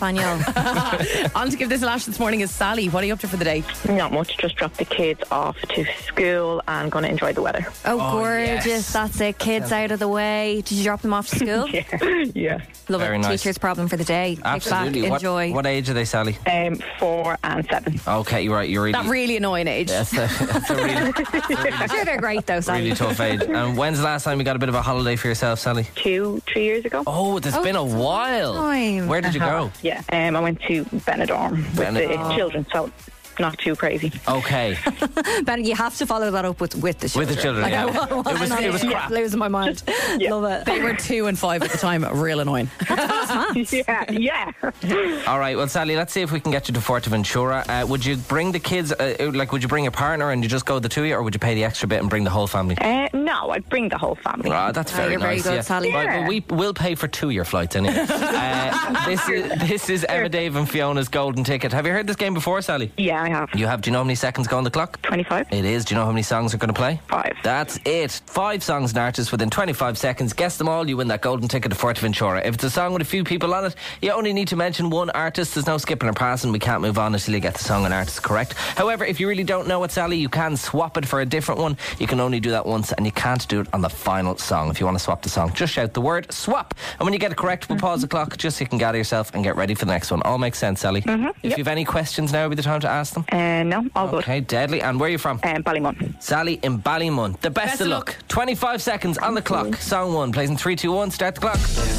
español. On to give this a lash this morning is Sally. What are you up to for the day? Not much, just drop the kids off to school and going to enjoy the weather. Oh, Oh, gorgeous. yes. That's it. Kids out of the way. Did you drop them off to school? Yeah. yeah. Love Very it. nice. Teacher's problem for the day. Absolutely. Kick back, What, enjoy. what age are they, Sally? Um, four and seven. Okay, you're right. You're really. That really annoying age. That's a, that's a really, Sure, they're great though, Sally. really tough age. And when's the last time you got a bit of a holiday for yourself, Sally? Two, three years ago. Oh, it's Oh, been a while. time. Where did you go? Yeah. Um, I went to Benidorm with Benidorm. the children, so not too crazy. Okay. Ben, you have to follow that up with, with the children. With the children, Like, yeah. I wasn't It was- on it was crap. Losing my mind. Love it. They were two and five at the time. Real annoying. yeah, yeah. All right. Well, Sally, let's see if we can get you to Fuerteventura. Uh, would you bring the kids? Uh, like, would you bring a partner and you just go the two of you, or would you pay the extra bit and bring the whole family? Uh, no, I'd bring the whole family. Ah, that's Oh, very you're very nice. good, yeah. Sally. Right, Yeah. well, we will pay for two of your flights anyway. uh, this is this is Emma, Dave, and Fiona's golden ticket. Have you heard this game before, Sally? Yeah, I have. You have. Do you know how many seconds go on the clock? twenty-five. It is. Do you know how many songs are going to play? Five. That's it. Five songs and artists within twenty-five seconds. Guess them all, you win that golden ticket to Fuerteventura. If it's a song with a few people on it, you only need to mention one artist. There's no skipping or passing. We can't move on until you get the song and artist correct. However, if you really don't know it, Sally, you can swap it for a different one. You can only do that once, and you can't do it on the final song. If you want to swap the song, just shout the word swap. And when you get it correct, we'll pause the clock just so you can gather yourself and get ready for the next one. All makes sense, Sally. Mm-hmm, If yep. you have any questions, now would be the time to ask them. Uh, no, all good. Okay, deadly. And where are you from? Um, Ballymun. Sally in Ballymun. The best, Best of of luck. twenty-five seconds on the clock. Song one plays in three, two, one. Start the clock.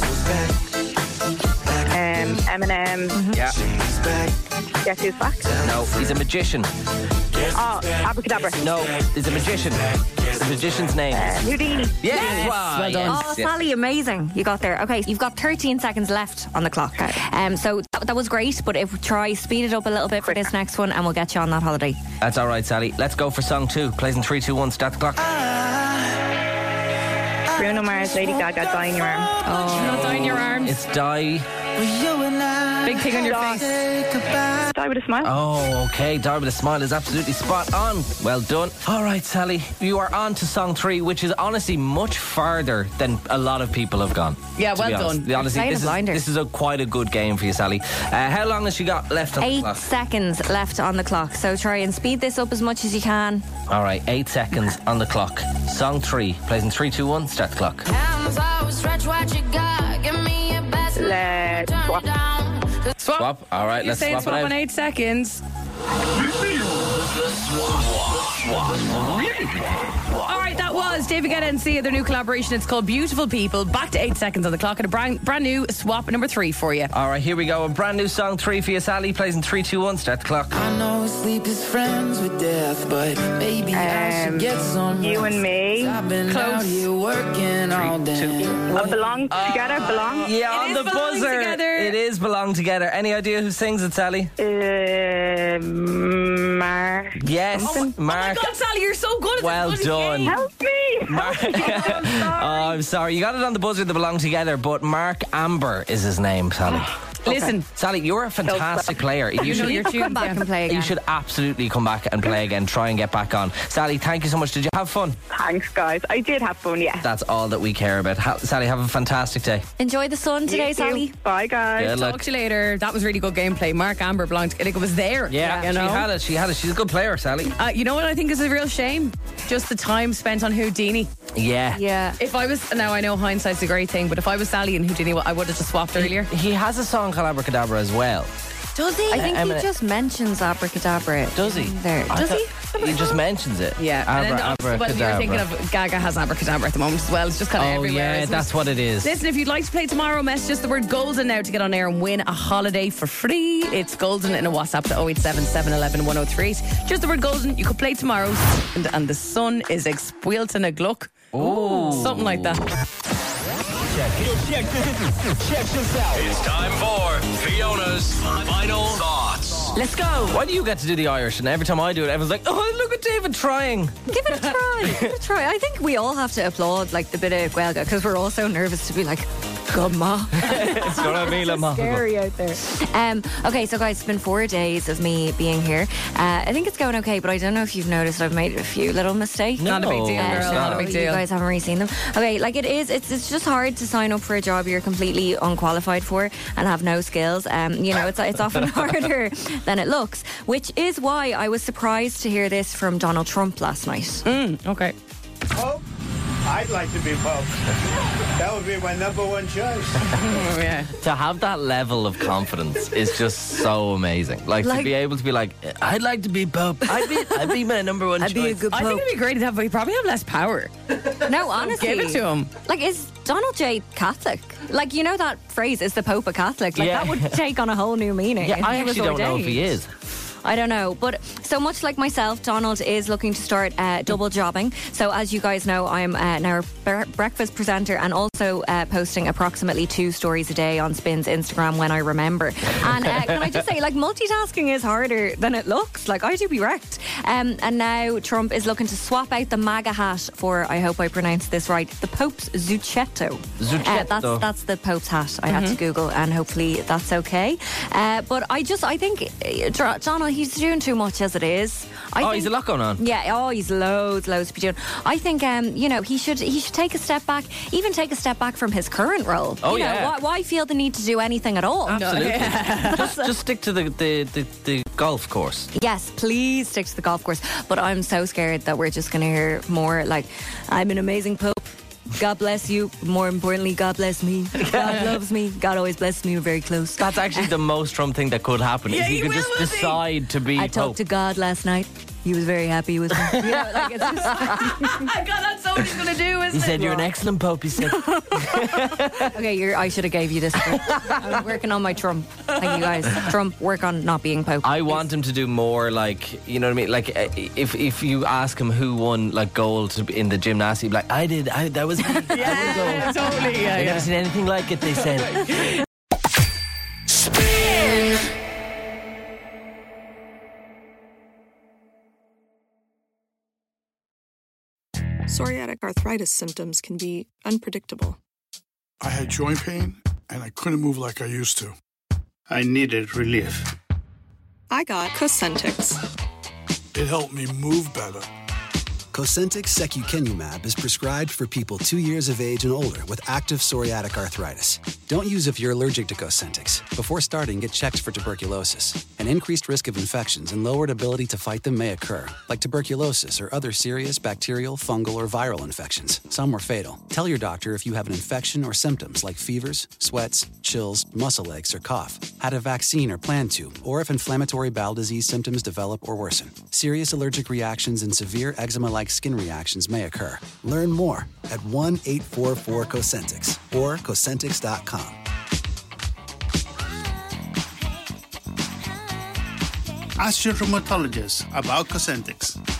Um, Eminem. Yeah. Guess who's back? No, he's a magician. Oh, Abracadabra. No, he's a magician. The magician's name. Uh, Houdini. Yes. Wow, well done. yes, Oh, yes. Sally, amazing. You got there. Okay, you've got thirteen seconds left on the clock. Um, so that, that was great, but if try speed it up a little bit for this next one and we'll get you on that holiday. That's all right, Sally. Let's go for song two. Plays in three, two, one. Start the clock. Bruno Mars, Lady Gaga, Die in Your Arms. Oh, not die in your arms. It's Die. Big thing on your face. Die with a Smile. Oh, okay. Die with a Smile is absolutely spot on. Well done. All right, Sally. You are on to song three, which is honestly much farther than a lot of people have gone. Yeah, to well be honest. done. Honestly, Playing this a is, blinder. this is a quite a good game for you, Sally. Uh, how long has she got left on the Eight clock? seconds left on the clock. So try and speed this up as much as you can. All right, eight seconds on the clock. Song three plays in three, two, one. Start the clock. Let's swap. Swap. Swap. All right, You're let's saying swap swap it out. in eight seconds. All right, that was David Guetta and Sia, their new collaboration. It's called Beautiful People. Back to eight seconds on the clock and a brand, brand new swap number three for you. All right, here we go. A brand new song three for you, Sally. Plays in three, two, one. Start the clock. I know sleep is friends with death, but maybe I should Um, get some You and Me. I've been Close. out here working all day. Uh, belong Together, Belong. Yeah, It on is the Belong buzzer. Together. It is Belong Together. Any idea who sings it, Sally? Uh, Mark. Yes, Oh Mark. my God, Sally, you're so good at Well this. done. Help me! Mark. Oh, I'm sorry. You got it on the buzzer that belong together, but Mark Amber is his name, Sally. Listen, Sally, you're a fantastic player. You You know should, your tunes, Come back yeah. and play again. you should absolutely come back and play again. Try and get back on. Sally, thank you so much. Did you have fun? Thanks, guys. I did have fun, yeah. That's all that we care about. Ha- Sally, have a fantastic day. Enjoy the sun today, You too. Sally. Bye, guys. Good talk luck. to you later. That was really good gameplay. Mark Amber belonged to, like, it was there. Yeah, you know? she had it. She had it. She's a good player, Sally. Uh, you know what I think is a real shame? Just the time spent on Houdini. Yeah. Yeah. If I was, now I know hindsight's a great thing, but if I was Sally and Houdini, I would have just swapped earlier. He has a song called Abracadabra as well. Does he? I think Emma- he just mentions abracadabra. Does he? There. I Does he? thought- He just mentions it. Yeah. Abra, and then, uh, well, abracadabra. you're thinking of Gaga has abracadabra at the moment as well. It's just kind of Oh, everywhere. yeah, isn't that's it? what it is. Listen, if you'd like to play tomorrow, message us the word golden now to get on air and win a holiday for free. It's golden in a WhatsApp to oh eight seven, seven one one, one oh three eight. Just the word golden. You could play tomorrow. And, and the sun is expuilting a gluck. Ooh. Something like that. Check it. Check this. Check this out. It's time for Fiona's final thoughts. Let's go. Why do you get to do the Irish? And every time I do it, everyone's like, oh, look at David trying. Give it a try. Give it a try. I think we all have to applaud like the bit of Gaelga because we're all so nervous to be like, God ma. It's gonna be la ma. Scary out there. Um, okay, so guys, it's been four days of me being here. Uh, I think it's going okay, but I don't know if you've noticed I've made a few little mistakes. No. Not a big deal, Uh, girl. so Not a big You deal. guys haven't really seen them. Okay, like it is, it's it's just hard to sign up for a job you're completely unqualified for and have no skills. Um, you know, it's it's often harder than it looks, which is why I was surprised to hear this from Donald Trump last night. Mm, okay. Pope? I'd like to be Pope. That would be my number one choice. Oh, yeah. To have that level of confidence is just so amazing. Like, to Like- be able to be like, I'd like to be Pope. I'd be, I'd be my number one I'd choice. be a good I think Pope. it'd be great to have, we probably have less power. No, honestly, Give it to him. Like, is Donald J Catholic? Like, you know that phrase, is the Pope a Catholic? Like, Yeah. that would take on a whole new meaning. Yeah, if I he was actually don't know if he ordained. is. I don't know. But so much like myself, Donald is looking to start uh, double jobbing. So as you guys know, I'm uh, now a bre- breakfast presenter and also uh, posting approximately two stories a day on Spin's Instagram when I remember. And uh, can I just say, like, multitasking is harder than it looks. Like, I do be wrecked. Um, and now Trump is looking to swap out the MAGA hat for, I hope I pronounced this right, the Pope's Zucchetto. Zucchetto. Uh, that's, that's the Pope's hat. I had to Google, and hopefully that's okay. Uh, but I just, I think, uh, Dr- Donald, he's doing too much as it is. I Oh, think, he's a lot going on. Yeah, oh, he's loads, loads to be doing. I think, um, you know, he should he should take a step back, even take a step back from his current role. Oh, you know, yeah. why, why feel the need to do anything at all? Absolutely. just, just stick to the, the, the, the golf course. Yes, please stick to the golf course. But I'm so scared that we're just going to hear more like, I'm an amazing Pope. God bless you. More importantly, God bless me. God loves me. God always blesses me. We're very close. That's actually the most Trump thing that could happen. Yeah, if he he could will, just will he? decide to be I Pope. talked to God last night. He was very happy with me. You know, like, it's just, God, that's so what he's going to do, isn't He it? said, you're an excellent Pope, he said. okay, you're, I should have gave you this. I'm working on my Trump. Thank you guys. Trump, work on not being Pope. I want him to do more, like, you know what I mean? Like, uh, if if you ask him who won, like, gold in the gymnastics, he'd be like, I did. I, that was me. That Yeah, was gold. totally. Yeah, I've yeah. never seen anything like it, they said. Psoriatic arthritis symptoms can be unpredictable. I had joint pain, and I couldn't move like I used to. I needed relief. I got Cosentix. It helped me move better. Cosentix secukinumab is prescribed for people two years of age and older with active psoriatic arthritis. Don't use if you're allergic to Cosentix. Before starting, get checked for tuberculosis. An increased risk of infections and lowered ability to fight them may occur, like tuberculosis or other serious bacterial, fungal, or viral infections. Some are fatal. Tell your doctor if you have an infection or symptoms like fevers, sweats, chills, muscle aches, or cough, had a vaccine or plan to, or if inflammatory bowel disease symptoms develop or worsen. Serious allergic reactions and severe eczema-like skin reactions may occur. Learn more at one eight four four Cosentix or Cosentix dot com. Ask your rheumatologist about Cosentix.